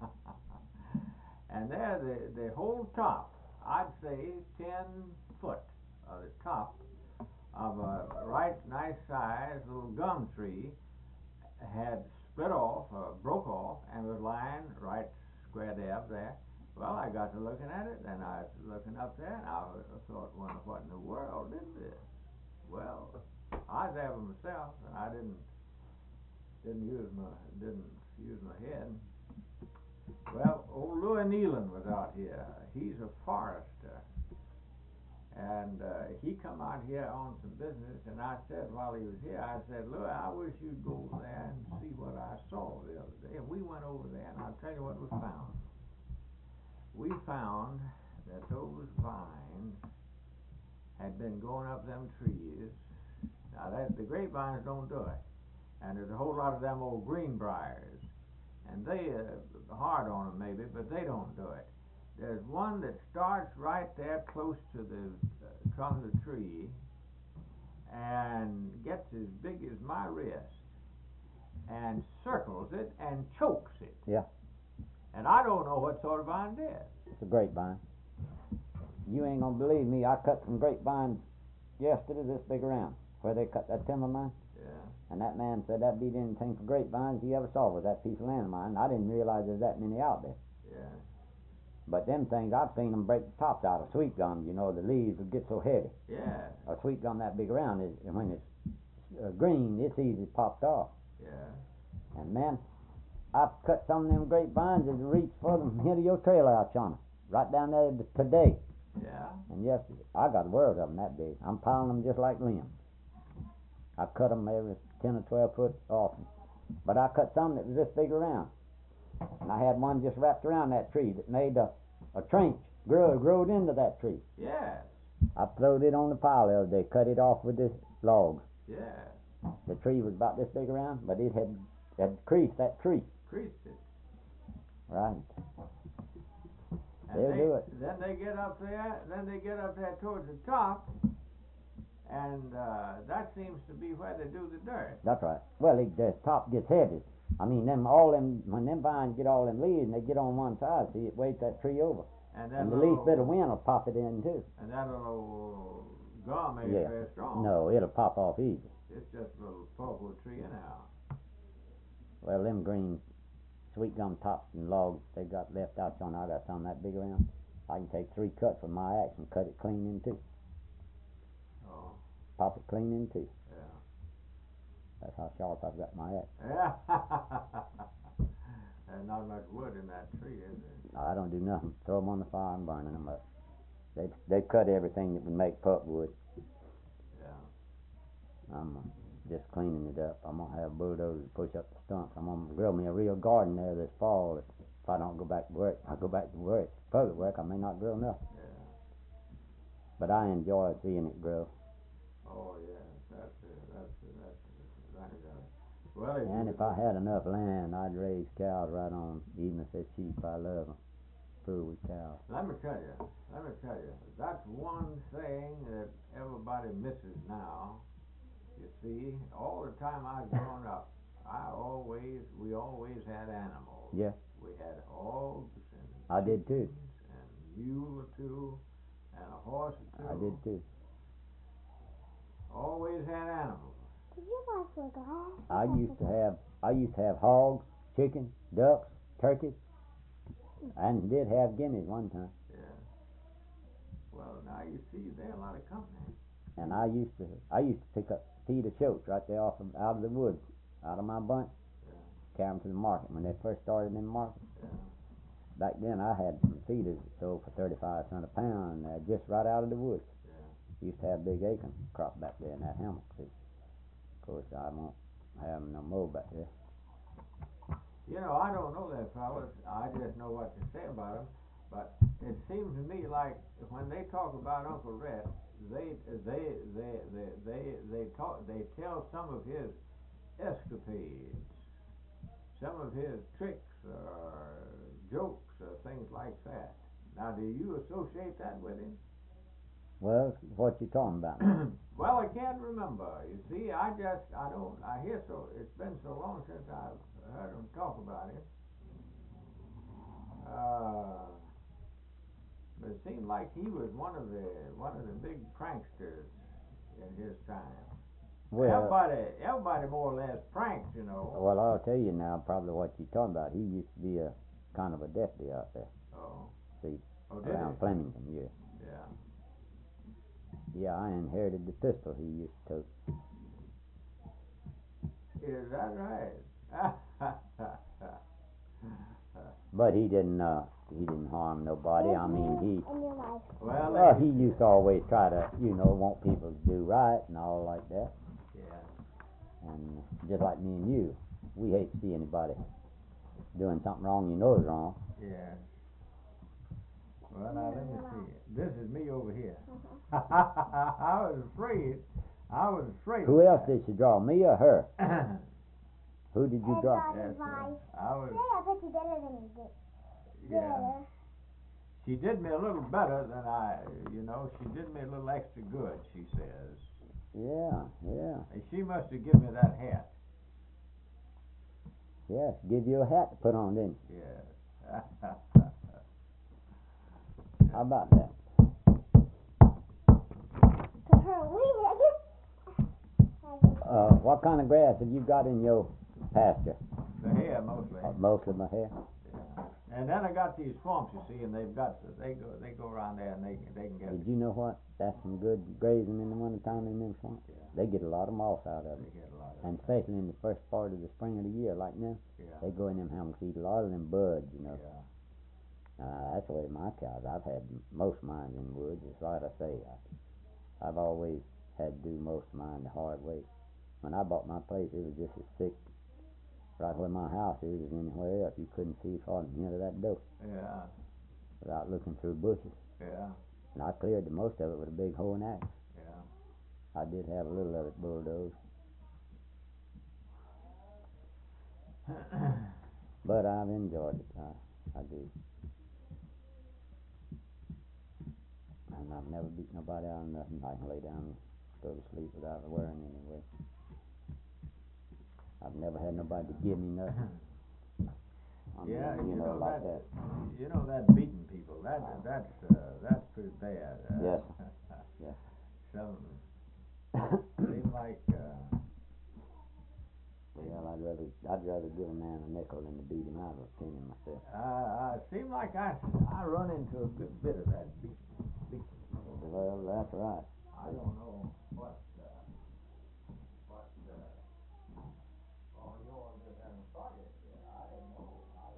S2: And there, the whole top, I'd say 10 foot of the top of a right nice sized little gum tree had split off, broke off, and was lying right square dab there. Well, I got to looking at it, and I was looking up there, and I thought, wonder what in the world is this? Well, I was there myself, and I didn't use my head. Well, old Louis Nealon was out here. He's a forester, and he come out here on some business, and I said while he was here, I said, Louis, I wish you'd go over there and see what I saw the other day. And we went over there, and I'll tell you what we found. We found that those vines had been going up them trees. Now, the grapevines don't do it. And there's a whole lot of them old greenbriers. And they hard on them maybe, but they don't do it. There's one that starts right there close to the trunk of the tree and gets as big as my wrist and circles it and chokes it.
S1: Yeah.
S2: And I don't know what sort of vine it is.
S1: It's a grapevine. You ain't gonna believe me. I cut some grapevines yesterday this big around where they cut that timber mine.
S2: Yeah.
S1: And that man said that beat anything for grapevines he ever saw was that piece of land of mine. I didn't realize there's that many out there.
S2: Yeah.
S1: But them things, I've seen them break the tops out of sweet gum. You know, the leaves would get so heavy.
S2: Yeah.
S1: A sweet gum that big around is when it's green, it's easy popped off.
S2: Yeah.
S1: And man, I've cut some of them grapevines that reach for them head of your trail out yonder, right down there today.
S2: Yeah.
S1: And yesterday, I got a world of them that big. I'm piling them just like limbs. I cut them every 10 or 12 foot off. But I cut some that was this big around. And I had one just wrapped around that tree that made a trench, growed into that tree.
S2: Yes.
S1: I throwed it on the pile the other day, cut it off with this log.
S2: Yes.
S1: The tree was about this big around, but it had creased that tree.
S2: Creased it.
S1: Right.
S2: And
S1: They'll do it.
S2: Then they get up there towards the top, and that seems to be where they do the dirt.
S1: That's right. Well, the top gets heavy. I mean, when them vines get all them leaves and they get on one side, see, it weighs that tree over. And the least bit of wind will pop it in too.
S2: And that little gum ain't
S1: Yeah.
S2: very strong.
S1: No, it'll pop off easy.
S2: It's just a little purple tree anyhow.
S1: Well, them green sweet gum tops and logs they got left out on, I got some that big around. I can take 3 cuts with my axe and cut it clean in two.
S2: Oh.
S1: Pop it clean in two.
S2: Yeah.
S1: That's how sharp I've got my axe.
S2: Yeah. There's not much wood in that tree, is there?
S1: I don't do nothing. Throw them on the fire and burning them up. They cut everything that would make pulpwood.
S2: Yeah.
S1: I'm just cleaning it up. I'm gonna have bulldozers push up the stumps. I'm gonna grow me a real garden there this fall. If I don't go back to work, I go back to work. Public work, I may not grow nothing.
S2: Yeah.
S1: But I enjoy seeing it grow.
S2: Oh yeah, that's right. Well,
S1: If I had enough land, I'd raise cows right on. Even if they're cheap, I love them. Fool with cows.
S2: Let me tell you, that's one thing that everybody misses now. You see, all the time I've grown up, we always had animals.
S1: Yeah.
S2: We had hogs and
S1: I did too.
S2: and mule or two, and a horse or two.
S1: I did too.
S2: Always had animals.
S3: Did you guys look glass?
S1: I used to have hogs, chickens, ducks, turkeys, and did have guineas one time.
S2: Yeah. Well, now you see, there's a lot of company.
S1: And I used to pick up feed of shoats right there out of the woods, out of my bunch, carry them to the market when they first started in the market.
S2: Yeah.
S1: Back then I had some feeders that sold for 35 cents a pound, just right out of the woods.
S2: Yeah.
S1: Used to have big acorn crop back there in that hammock. Of course, I won't have them no more back there.
S2: You know, I don't know that, fellas. I just know what to say about him. But it seems to me like when they talk about Uncle Red, they tell some of his escapades, some of his tricks or jokes or things like that. Now, do you associate that with him?
S1: Well, what you talking about?
S2: Well, I can't remember. You see, it's been so long since I've heard him talk about it. But it seemed like he was one of the big pranksters in his time.
S1: Well,
S2: everybody more or less pranks, you know.
S1: Well, I'll tell you now probably what you're talking about. He used to be a kind of a deputy out there.
S2: Oh.
S1: See,
S2: Did
S1: around
S2: he?
S1: Flemington, yeah.
S2: Yeah.
S1: Yeah, I inherited the pistol he used to tote.
S2: Is that right?
S1: But he didn't harm nobody. I mean,
S2: Well,
S1: he used to always try to, want people to do right and all like that.
S2: Yeah.
S1: And just like me and you, we hate to see anybody doing something wrong you know is wrong.
S2: Yeah. Well, now let me see. This is me over here. I was afraid.
S1: Who else did you draw, me or her? Who did you draw?
S2: Yes,
S3: I bet you better than you did.
S2: Yeah. She did me a little better than she did me a little extra good, she says.
S1: Yeah.
S2: And she must have given me that hat.
S1: Yes, give you a hat to put on, didn't she?
S2: Yes.
S1: How about that? What kind of grass have you got in your pasture?
S2: The hair mostly.
S1: Mostly my hair.
S2: Yeah. And then I got these swamps, you see, and they go around there and they can get.
S1: Did you know what? That's some good grazing in the wintertime in them swamps.
S2: Yeah.
S1: They get a lot of moss out of it.
S2: They get a lot of.
S1: And especially in the first part of the spring of the year, like now, they go in them hammocks, eat a lot of them buds,
S2: Yeah.
S1: That's the way my cows. I've had most of mine in woods. It's like I say, I've always had to do most of mine the hard way. When I bought my place, it was just as thick right where my house is as anywhere else. You couldn't see far from the end of that door.
S2: Yeah.
S1: Without looking through bushes.
S2: Yeah.
S1: And I cleared the most of it with a big hoe and axe.
S2: Yeah.
S1: I did have a little of it bulldozed. But I've enjoyed it. I do. And I've never beat nobody out of nothing. I can lay down and go to sleep without worrying anyway. I've never had nobody to give me nothing.
S2: Yeah,
S1: you know, like that.
S2: You know that beating people. That's pretty bad.
S1: Yes. Yes.
S2: Some seem like.
S1: Well, I'd rather give a man a nickel than to beat him out of opinion myself.
S2: Seem like I run into a good bit of that beating.
S1: Well, that's right.
S2: I don't know what all yours that haven't started yet. I didn't know.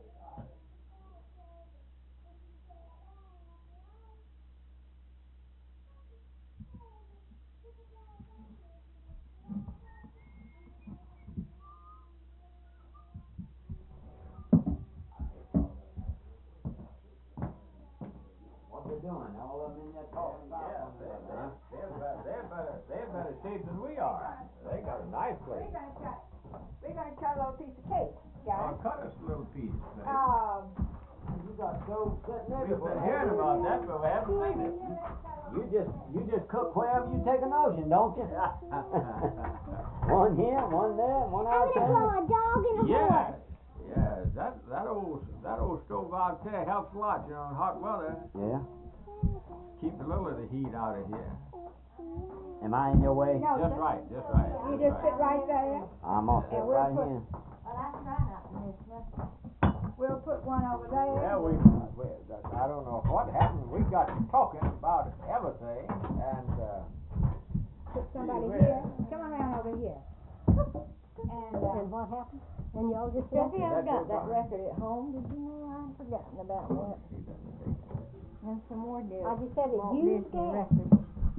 S1: What they doing? All of them in there talking about one another, huh?
S2: They're better shape than we are. They got a nice place.
S4: We're gonna cut a little piece of cake, guys.
S2: Cut us a little piece, babe.
S1: You got stove sitting
S2: We've
S1: everywhere.
S2: been hearing about that, but we haven't seen it.
S1: You just cook wherever you take a notion, don't you? One here, one there, one
S3: I'm gonna
S1: outside.
S3: grow a dog and a horse.
S2: Yeah. That old stove out there helps a lot, you know, in hot weather.
S1: Yeah.
S2: Keep a little of the heat out of here.
S1: Am I in your way?
S4: No,
S2: Just
S4: sir.
S2: right.
S4: You just sit right there.
S1: I'm gonna sit
S4: And we'll
S1: right
S4: put-
S1: here.
S4: Well, that's right up in this one. We'll put one over there.
S2: Yeah, I don't know what happened. We got to talking about everything, and
S4: Put somebody
S2: Yeah.
S4: here. Come on around over here. And
S5: what happened? And y'all just
S4: Jeffy, I've got that
S2: fine.
S4: record at home. Did you know I'd forgotten about that? And some more deals.
S5: I just said it
S4: Walt
S5: used
S4: Disney
S5: gas.
S4: records.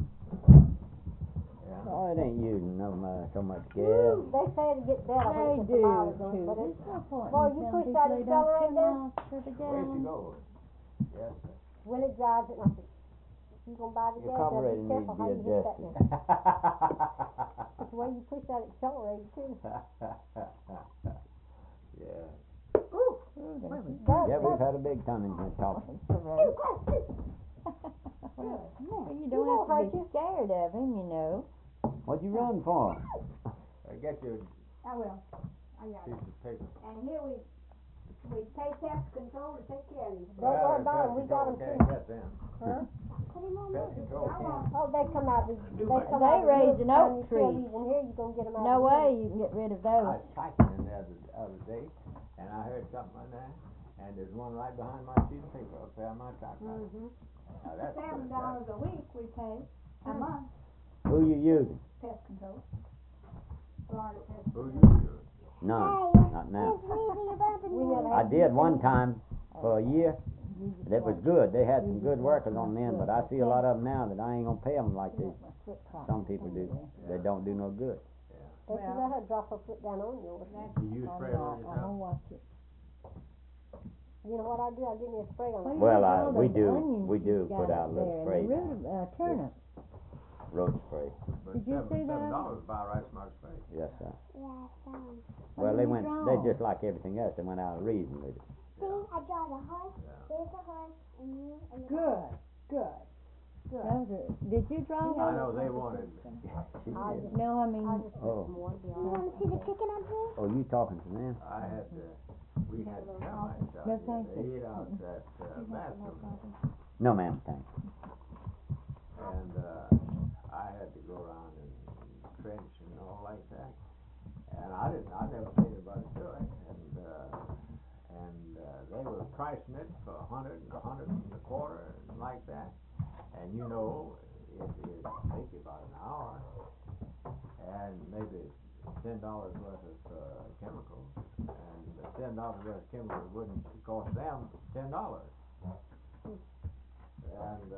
S1: Oh, it ain't using so much gas.
S5: They say it get better when
S4: They
S5: it gets
S4: do
S5: the miles on it,
S4: too.
S5: but
S4: There's
S5: it's,
S4: no point
S5: well,
S4: in
S5: you
S4: telling
S5: push
S4: people
S5: that
S4: they don't
S5: accelerator
S4: turn
S5: there.
S4: off for the
S2: Where's she
S4: gallon.
S2: going? Yes, sir.
S5: Willie drives it, and I said, if you gonna buy the
S1: Your
S5: gas, now
S1: carburetor
S5: be
S1: needs
S5: careful
S1: to
S5: how
S1: be
S5: you hit that
S1: adjusted.
S5: now. It's the way you push that accelerator too.
S2: Yeah.
S4: Ooh, there's
S1: Yeah, we've had a big ton in here talking.
S4: well, you don't
S5: won't
S4: have
S5: hurt
S4: to be
S5: you.
S4: scared of him, you know.
S1: What'd you run for?
S2: Get your
S4: I will. I got
S2: piece of paper.
S4: And here we pay pest control to take care of these.
S5: Don't worry about them, we got them
S2: Can't
S5: too.
S2: get them.
S5: Huh?
S3: Put him on
S2: Pest
S3: there.
S2: control can't.
S5: Oh, they come out,
S2: Do
S5: they
S2: much.
S5: come
S4: They
S5: out. of the
S4: raised
S5: woods.
S4: an
S5: Time
S4: oak
S5: you
S4: tree.
S5: kill these in here, you gonna get them out.
S4: No
S5: of the
S4: way
S5: woods.
S4: you can get rid of
S2: I
S4: those.
S2: was cycling in there the other day, and I heard something on there, and there's one right behind my sheet of paper up there on my typewriter.
S5: Mhm.
S2: Now that's pretty
S4: $7 a week we pay a month
S1: Who you using?
S4: pest control. Florida pest
S2: Who
S4: control.
S2: you use?
S1: None.
S3: Hey,
S1: Not now.
S3: Miss Weezy, you're bumping
S5: We
S3: me.
S5: never
S1: I did one time for a year.
S4: You just
S1: That was
S4: watch.
S1: good. They had
S4: You
S1: some
S4: just
S1: good
S4: watch
S1: workers on
S4: my
S1: them,
S4: foot,
S1: but I see a
S4: okay?
S1: lot of them now that I ain't gonna pay them like
S4: You
S1: they,
S4: want my foot caught
S1: some people do.
S4: under
S1: They don't do no good.
S5: Don't you let her drop her foot down on yours.
S4: there.
S2: You use
S4: I'm
S2: spray
S4: not.
S2: on
S4: I'm
S2: yourself?
S4: gonna watch it.
S5: You know what I do? I give me a spray on
S4: What
S5: it.
S4: do you
S1: Well,
S4: think all
S1: we
S4: those
S1: do-
S4: onions
S1: we do
S4: you've got
S1: put out
S4: up
S1: little
S4: there,
S1: spray
S4: and the root of turnip.
S1: Road spray.
S2: But
S4: Did you see that?
S2: $7 about right smart spray.
S1: Yes, sir.
S3: Yeah,
S1: Well,
S4: did
S1: they
S4: you
S1: went.
S4: draw?
S1: They just like everything else. They went out of reason with it.
S3: See, I draw the horse,
S2: Yeah.
S3: there's the horse, and you, and the
S4: Good, good. Those are, did you draw
S2: I
S4: those?
S2: know they wanted.
S5: I just,
S4: No, I mean,
S5: I just
S1: Oh.
S5: put more, to be
S3: You
S5: honest.
S3: wanna see the chicken up here?
S1: Oh, you talking to them?
S2: I had to. We had termites out
S4: No,
S2: here.
S4: thank
S2: They
S4: you.
S2: ate out that bathroom,
S1: No, ma'am. Thanks.
S2: and I had to go around and trench and all like that. And I never seen anybody do it. And they were pricing it for $100 and a quarter, and like that. And you know, it take you about an hour, and maybe $10 worth of chemicals, and the $10 worth of chemicals wouldn't cost them $10. And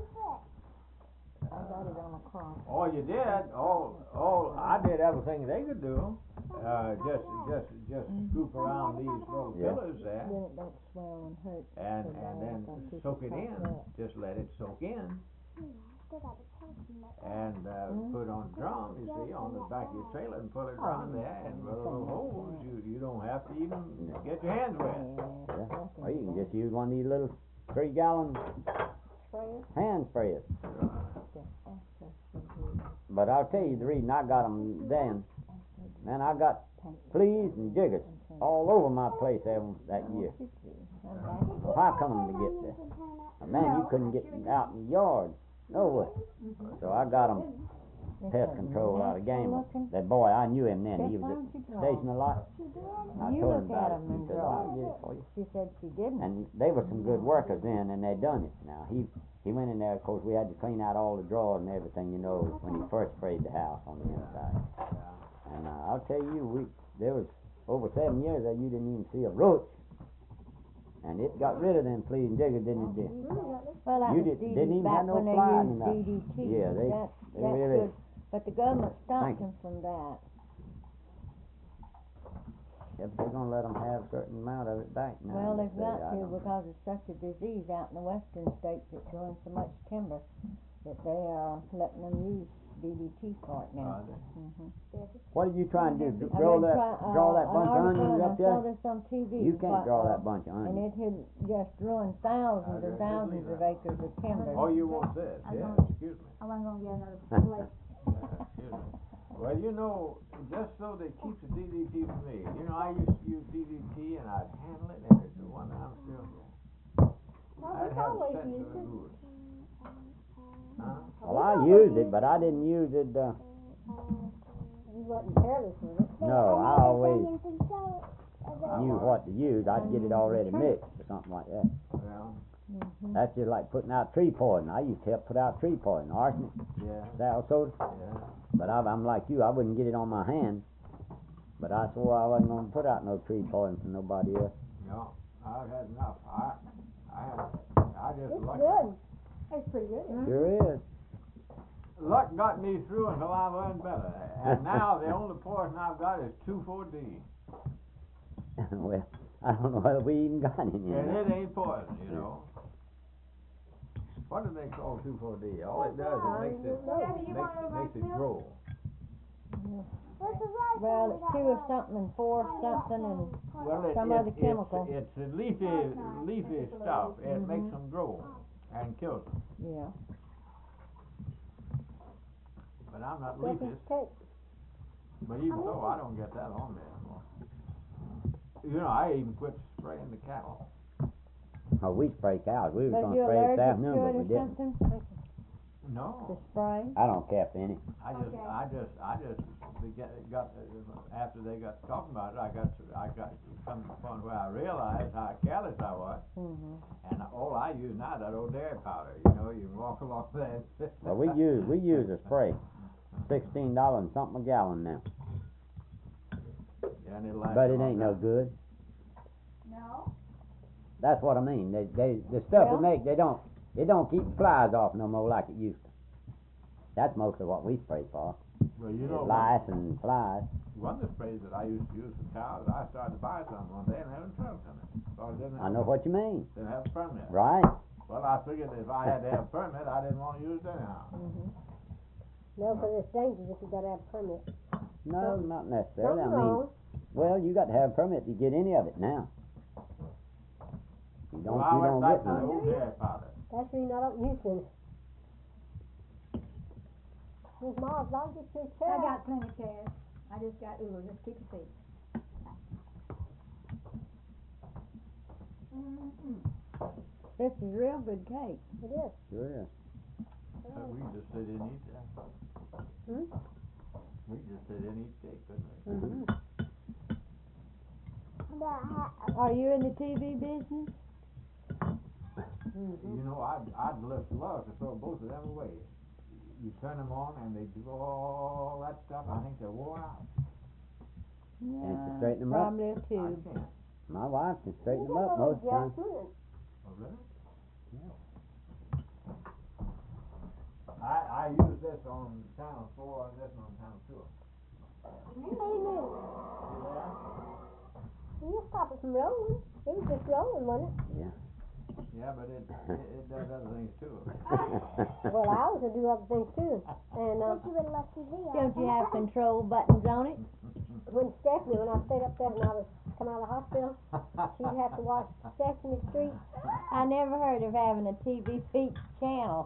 S4: I got it on a cross.
S2: all you did, all I did everything they could do. Just scoop around these little
S1: Yeah.
S2: pillars there,
S4: Then it don't swell and hurt.
S2: and
S4: so bad
S2: then
S4: if I keep
S2: soak it
S4: propped
S2: in.
S4: up.
S2: Just let it soak in,
S3: stood at the telephone that
S2: and put on drum, you see, on the back of your trailer and pull it around there, and with a little hose, you don't have to even get your hands wet.
S1: Yeah. Or you can just use one of these little 3-gallon
S5: Sprayer.
S1: hand sprayers.
S5: Ask her if she would
S1: But I'll tell you the reason I got them then. Man, I got fleas and jiggers all over my place that year. Well, how come to get there? Man, you couldn't get out in the yard nowhere. So I got them pest control out of Gamble. That boy, I knew him then. He was at the station a lot. I
S5: You
S1: told
S5: look
S1: him
S5: at
S1: about it.
S5: 'em
S1: He
S5: and
S1: said,
S5: draw.
S1: I'll get it for you.
S5: She said she didn't.
S1: And they were some good workers then, and they done it. Now, he went in there, of course, we had to clean out all the drawers and everything, you know, when he first sprayed the house on the inside. And I'll tell you, there was over 7 years that you didn't even see a roach. And it got rid of them fleas and jiggers, didn't it, dear?
S5: Well, that
S1: You
S5: was
S1: didn't even
S5: back
S1: have no
S5: when they
S1: fly
S5: used
S1: in that.
S5: DDT.
S1: Yeah, they
S5: that's
S1: really-
S5: good. But the government stopped
S1: Thank you.
S5: them from that.
S1: Yeah, but they're gonna let them have a certain amount of it back now.
S5: Well,
S1: they
S5: they've
S1: say.
S5: got
S1: I
S5: to
S1: don't know.
S5: because it's such a disease out in the western states that's growing so much timber that they are letting them use DDT for it now.
S1: What are you trying to do?
S5: I
S1: Draw
S5: read
S1: that
S5: an
S1: bunch of
S5: article
S1: onions
S5: and
S1: up
S5: I saw
S1: there?
S5: this on TV.
S1: You can't draw that
S5: and
S1: bunch of onions.
S5: it had just ruined thousands and thousands of acres of timber.
S2: Oh, you want this? Yeah, excuse me.
S4: I wasn't gonna get another plate.
S2: Excuse me. Well, you know, just so they keep the DDT from me. You know, I used to use DDT and I'd handle it, and it's the one that I'm still here. I'd have a sense of the good. Huh?
S1: Well, I used it, but I didn't use it,
S5: You wasn't careless with it.
S1: no, I always
S2: I
S1: knew
S2: was.
S1: what to use. I'd get it already mixed or something like that.
S2: Well,
S1: That's just like putting out tree poison. I used to help put out tree poison, arsenic,
S2: yeah,
S1: sour soda.
S2: yeah.
S1: But I'm like you, I wouldn't get it on my hand. But I swore I wasn't gonna put out no tree poison for nobody else.
S2: No, I've had enough. I just
S5: It's
S2: lucked.
S5: good. It's pretty good.
S1: Sure is.
S2: Luck got me through until I learned better. And now the only poison I've got is 2,4-D.
S1: Well, I don't know whether we even got any.
S2: And it ain't poison, you know. What do they call 2,4-D? All it does is makes it grow.
S5: Well, it's 2 of something and 4 of something and
S2: Well,
S5: some other chemical.
S2: It's a leafy stuff. It makes them grow and kills them.
S5: yeah.
S2: But I'm not
S5: Second
S2: leafy.
S5: cake.
S2: But even so, I don't get that on me anymore. You know, I even quit spraying the cattle.
S1: Oh, we spray cows. We was
S5: But
S1: gonna
S5: you're
S1: spray this
S5: allergic to
S1: afternoon,
S5: it
S1: but we
S5: or
S1: didn't.
S5: something?
S2: No,
S5: The spray?
S1: I don't care for any.
S2: I just got after they got talking about it, I got come to the point where I realized how careless I was, and all I use now is that old dairy powder. You know, you can walk along there.
S1: Well, we use a spray, $16 and something a gallon now.
S2: Yeah, and it'll last
S1: But
S2: a
S1: it
S2: long
S1: ain't no
S2: time.
S1: good.
S3: No.
S1: That's what I mean. The stuff
S5: Well-
S1: they make, it don't keep flies off no more like it used to. That's mostly what we spray for.
S2: Well, you know,
S1: Lice and flies.
S2: one of the sprays that I used to use for cows, I started to buy some one day and having trouble in it. So I didn't
S1: I
S2: have,
S1: know what you mean.
S2: didn't have a permit.
S1: Right?
S2: Well, I figured if I had to have a permit, I didn't want to use it anyhow.
S5: No, because it's dangerous if you gotta have a permit.
S1: No, not necessarily. I
S5: Something
S1: mean,
S5: wrong.
S1: well, you got to have a permit to get any of it now. You don't,
S2: Well, I
S1: you
S2: went
S1: don't
S2: back
S1: get
S2: to the
S1: none.
S2: old dairy powder.
S5: That's when you're not up Houston. Miss Miles, I'll get you a chair.
S4: I got plenty of cash. I just got just keep your seat.
S5: This is real good cake. It is.
S1: Sure is.
S2: We just sit in and eat that. We just sit in and eat cake, couldn't we?
S5: Are you in the TV business?
S2: You know, I'd love to throw both of them away. You turn them on and they do all that stuff. I think they're wore out.
S1: Can't you straighten them up?
S5: Probably
S2: I
S5: too.
S2: can't.
S1: My wife can straighten them up most of the time.
S2: Oh, really? I use this on channel 4 and this on channel 2.
S5: You stop it from rolling. It was just rolling, wasn't it?
S1: Yeah.
S2: Yeah, but it does other things too.
S4: Well, I also do other things too. And
S3: But you would love TV.
S5: Don't you have control buttons on it?
S4: when I stayed up there when I was coming out of the hospital, she'd have to watch Sesame Street.
S5: I never heard of having a TV feed channel.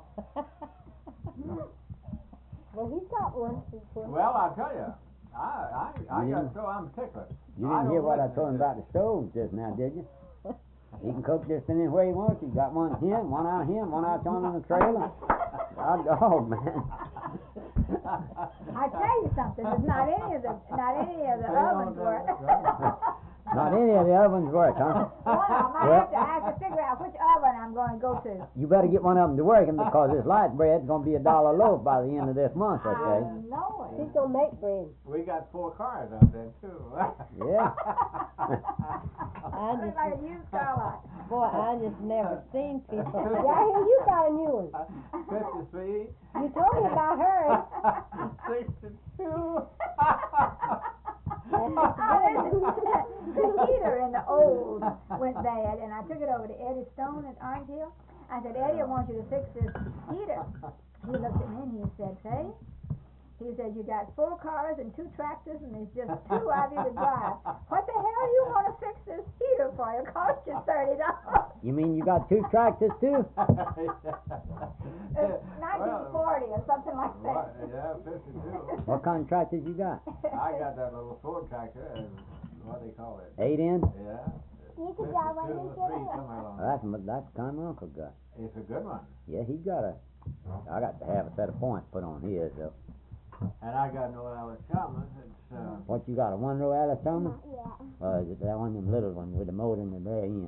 S4: Well, he's got one.
S2: Well, I tell you, I got so I'm ticklish.
S1: You didn't hear what I told him
S2: to-
S1: about the stove just now, did you? He can cook just anywhere he wants. He got one here, one out here, one out on the trailer. Oh man.
S6: I tell you something, there's not any of the ovens work.
S1: Not any of the ovens work, huh?
S6: Well, I have to figure out which oven I'm gonna go to.
S1: You better get one of them to working because this light bread's gonna be $1 a loaf by the end of this month,
S6: I
S1: okay?
S6: know it.
S4: He's gonna make bread.
S2: We got 4 cars out there too.
S1: Yeah.
S5: I
S6: Looks
S5: just,
S6: like a used car lot.
S5: boy, I just never seen people.
S4: Yeah, I hear you got a new one.
S2: 53.
S4: You told me about hers.
S2: 62.
S6: The heater in the old went bad, and I took it over to Eddie Stone at Orange Hill. I said, Eddie, I want you to fix this heater. He looked at me and he said, "Hey," he said, "you got 4 cars and 2 tractors, and there's just 2 of you to drive. What the hell you want to fix this heater for? It cost you $30."
S1: You mean you got 2 tractors too?
S6: It's 1940 or something like that.
S2: Yeah, 52.
S1: What kind of tractors you got?
S2: I got that little Ford tractor, and what do they call it?
S1: 8 in?
S2: Yeah.
S3: You could drive one
S2: 52
S3: of
S2: or 3,
S3: these.
S2: somewhere along there.
S1: That's the kind my uncle got.
S2: It's a good one.
S1: Yeah, he got a. I got to have a set of points put on his though.
S2: And I got no Alice Chalmers. It's
S1: What you got? A 1-row Alice Thomas?
S3: Yeah.
S1: Is it that one of them little ones with the motor in the very end?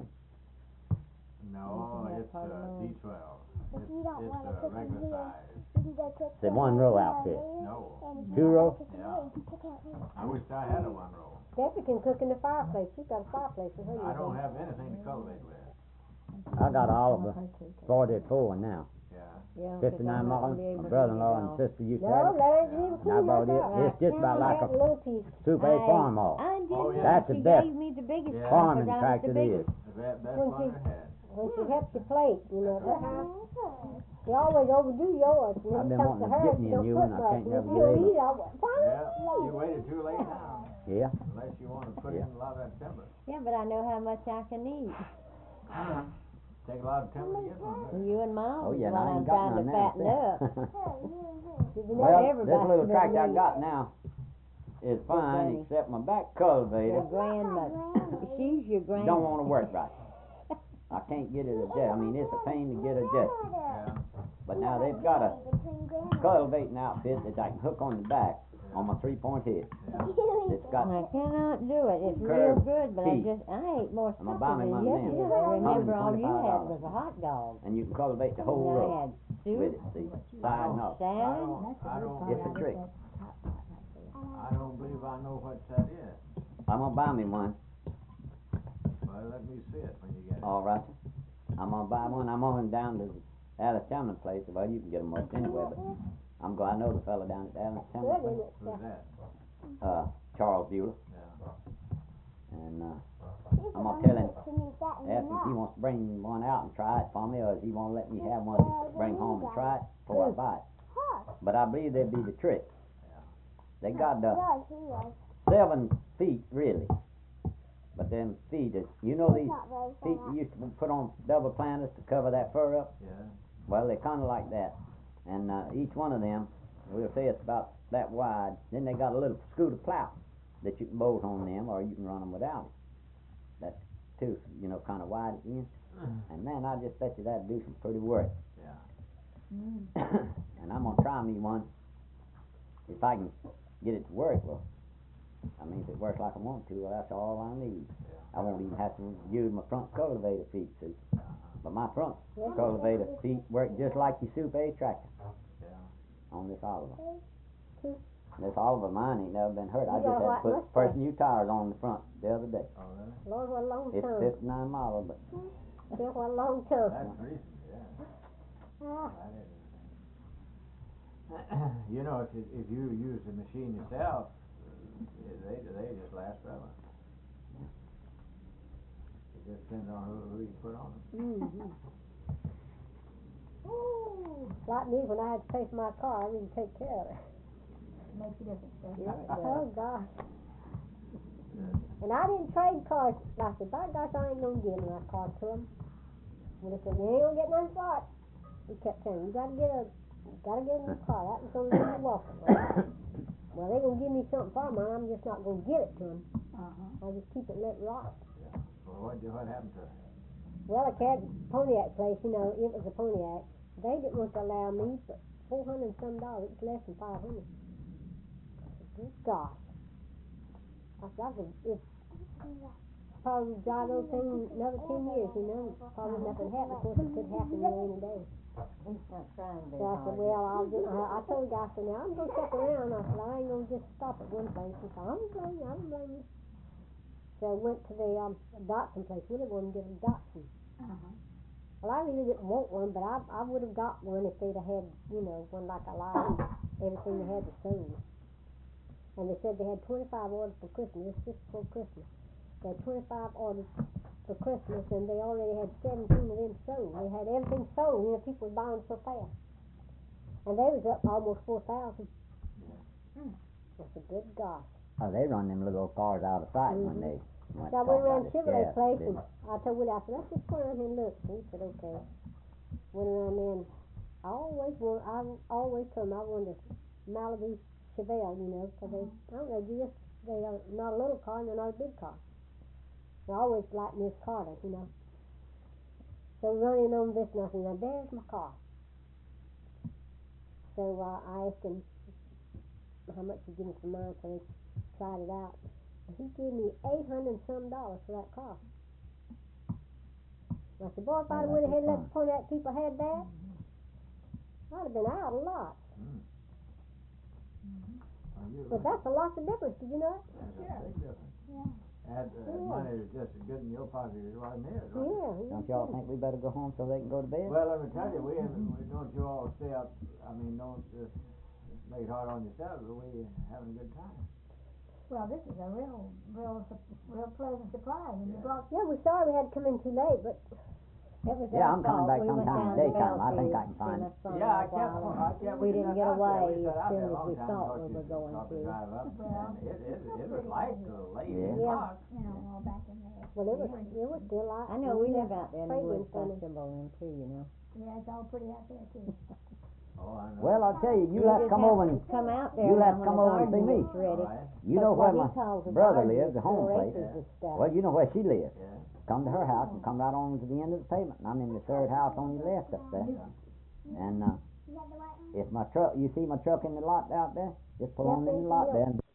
S2: no,
S5: Isn't that
S2: it's
S5: part of the-
S2: D12.
S3: If you don't
S2: It's
S3: want to cook in
S2: regular
S3: here,
S2: size.
S3: you can go cook
S1: It's a
S3: in
S1: 1-row
S3: here,
S1: outfit.
S2: No,
S3: and if you
S1: 2
S3: don't
S1: row?
S3: wanna cook in
S2: Yeah.
S3: here, you can cook out here.
S2: I wish I had a 1-row.
S4: Steffi can cook in the fireplace. She's got a fireplace in her.
S2: I don't have anything to cultivate with.
S1: I got Oliver 44 now.
S2: Yeah.
S5: Yeah,
S1: 59 model. My brother-in-law and sister used to
S4: No,
S1: have it.
S4: let her leave
S1: And I bought it. It's just about like a
S4: little piece.
S1: Soup A farm all.
S5: I didn't
S2: Oh, yeah.
S5: know
S1: That's the
S5: she
S1: best
S5: gave me the biggest
S2: Yeah.
S5: one
S1: farming
S5: 'cause I was
S1: tractor
S5: the
S1: it
S5: biggest.
S1: is.
S2: The best
S4: When
S2: one I had.
S4: When she helps you plate, you know, at her house, you always overdo yours. When
S1: I've
S4: it
S1: been
S4: comes to
S1: wanting to
S4: her,
S1: get
S4: she
S1: me a
S4: don't
S1: new
S4: put
S1: one. I
S4: much.
S1: can't
S4: And
S1: never
S4: if
S1: get
S4: you
S1: able.
S4: eat, why
S2: Yeah, you waited too late now.
S1: Yeah.
S2: Unless you want to put
S1: Yeah.
S2: in a lot of that timber.
S5: Yeah, but I know how much I can eat.
S2: Take a lot of timber to get one.
S5: You and Mom
S1: Oh
S5: is
S1: yeah,
S5: what
S1: and I
S5: I'm
S1: ain't got
S5: trying to
S1: none now.
S5: fatten up.
S4: You know,
S1: Well, this
S5: everybody
S1: little
S5: but
S1: tractor I
S5: me.
S1: got now is fine,
S5: Granny.
S1: except my back
S5: Your
S1: cultivator
S5: grandmother. She's your grandmother.
S1: don't want to work right. I can't get it adjusted. I mean, it's a pain to get adjusted.
S2: Yeah.
S1: But now they've got a cultivating outfit that I can hook on the back on my 3-point head. It's got.
S5: I cannot do it. It's real
S1: Curved
S5: good, but I
S1: teeth.
S5: ate more
S1: I'm gonna
S5: supper
S1: buy me
S5: than
S1: one
S5: you
S1: then.
S5: did. I remember all you had
S1: $125.
S5: was a hot dog.
S1: And you can cultivate the whole
S5: And I
S1: row
S5: had
S1: with
S5: soup,
S1: it. See, side and off.
S5: salad.
S2: I don't,
S1: It's a trick.
S2: I don't believe I know what that is.
S1: I'm gonna buy me one.
S2: Well, let me see it when you get it.
S1: All right. I'm gonna buy one. I'm on down to the Alice Chalmers place. Well, you can get them most anywhere, but I'm going. I know the fella down at the Alice Chalmers
S4: good,
S1: place.
S4: isn't it?
S2: Who's that?
S1: Charles Bueller.
S2: Yeah.
S1: And I'm gonna tell him ask if he wants to bring one out and try it for me, or if he won't let me have one to bring home and try it before I buy it. But I believe that'd be the trick. They got 7 feet really, but them feet is, you know these feet you used to put on double planters to cover that fur up.
S2: Yeah.
S1: Well, they're kind of like that, and each one of them, we'll say it's about that wide. Then they got a little scooter plow that you can bolt on them, or you can run them without it. That's too, you know, kind of wide at the end. And man, I just bet you that'd do some pretty work.
S2: Yeah.
S1: And I'm gonna try me one if I can get it to work. Well, I mean, if it works like I want to, well, that's all I need. I won't even have to use my front cultivator feet, see. But my front cultivator feet work just like your Soup A tractor
S2: Yeah.
S1: on this Oliver. This Oliver mine ain't never been hurt. I
S4: You
S1: just
S4: got a
S1: had
S4: white
S1: to put
S4: mustache.
S1: fresh new tires on the front the other day.
S2: Oh, really?
S4: Lord, what a long
S1: It's
S4: tongue.
S1: 59 model, but
S4: Yeah, what a long tongue.
S2: That's recent, yeah.
S4: Ah,
S2: That is. You know, if you use the machine yourself, they just last forever. If Just depends on who you put on them.
S4: Mm-hmm. Like me, when I had to pay for my car, I really take care of it.
S6: Makes a difference, doesn't
S4: Yeah,
S6: it?
S4: it does. Oh, gosh.
S2: Yeah.
S4: And I didn't trade cars. I said, by gosh, I ain't gonna give my car to him. When they said, you ain't gonna get nothing for it. He kept saying, you gotta get a new car. That was gonna leave you walking. Well, they gonna give me something for mine. I'm just not gonna give it to them. I'll just keep it and let it rot.
S2: Well, what happened to her?
S4: Well, I had Pontiac place, you know, it was a Pontiac. They didn't want to allow me for $400 and some. It was less than $500. I said, good gosh. I said, if probably drive those things another 10 years, you know, probably nothing happened. Of course, it could happen any day.
S5: He's not trying
S4: So
S5: very
S4: I said,
S5: hard.
S4: well, I told the guy, I said, now I'm going to check around. I said, I ain't going to just stop at one place. He said, I don't blame you. So I went to the Datsun place. We didn't want to get a Datsun. Well, I really didn't want one, but I would have got one if they'd have had, you know, one like I liked. Everything they had was sold. And they said they had 25 orders for Christmas. This just before Christmas. They had 25 orders for Christmas, and they already had 17 of them sold. They had everything sold. You know, people were buying so fast. And they was up almost 4,000. That's a good gosh.
S1: Oh, they run them little cars out of sight when they went
S4: So I
S1: to
S4: went
S1: talk
S4: around
S1: about
S4: Chevrolet
S1: this
S4: place,
S1: gas
S4: and I told Willie, I said, let's just go around here and look. And he said, okay. Went around there, and I always told him I wanted a Malibu Chevelle, you know, because they, I don't know, they are not a little car and they're not a big car. I always liked Miss Carter, you know. So running on this, and I said, now there's my car. So I asked him how much he'd give me for mine, so they tried it out. And he gave me $800 and some for that car. I said, boy, if I would have had let the Pontiac people had that, I'd have been out a lot. But that's a lot of difference, did you know?
S2: That's a big difference.
S6: Yeah.
S2: And money is just as good in your pocket as it was in theirs, right?
S4: Yeah.
S1: Don't y'all think we better go home so they can go to bed?
S2: Well, let me tell you, we don't you all stay up, don't make it hard on yourselves, but we having a good time.
S6: Well, this is a real pleasant surprise when you brought.
S4: Yeah, we're sorry we had to come in too late, but
S5: It was
S1: Yeah,
S5: our
S1: I'm coming
S5: fault.
S1: back
S5: We went
S1: sometime
S5: down
S1: in the
S5: to
S1: daytime. I think I
S5: Belfield
S1: can find
S5: to
S1: it.
S5: see my son
S2: Yeah, I
S5: a while,
S2: kept
S5: we didn't get away
S2: we
S5: as
S2: sat out
S5: soon
S2: there a
S5: as
S2: long
S5: we
S2: time,
S5: thought
S2: thought
S5: we
S2: you
S5: were going
S2: stopped
S5: to.
S2: drive up,
S6: Well,
S2: and it was
S6: pretty
S2: like
S6: late.
S2: 11
S4: Yeah.
S2: o'clock.
S6: You know, all back in there.
S4: well, it was still like.
S5: I know we live out there in the
S4: Fragrant
S5: woods by
S4: funny.
S5: Timberland too, you know.
S6: Yeah, it's all pretty out there too.
S2: Oh, I know.
S1: Well, I'll tell you, you'll have to
S5: just
S1: come over and,
S5: come out there
S1: you'll
S5: now
S1: have to
S5: when
S1: come
S5: the
S1: over and see
S5: garden
S1: me.
S5: gets ready.
S2: All right.
S1: You know where my
S5: What he calls a
S1: brother
S5: garden
S1: lives,
S5: is
S1: the home
S5: 4
S1: place.
S5: acres of stuff.
S1: Well, you know where she lives.
S2: Yeah.
S1: Come to her house and come right on to the end of the pavement. I'm in the third house on your left up there. And if my truck, you see my truck in the lot out there, just pull on in the lot there and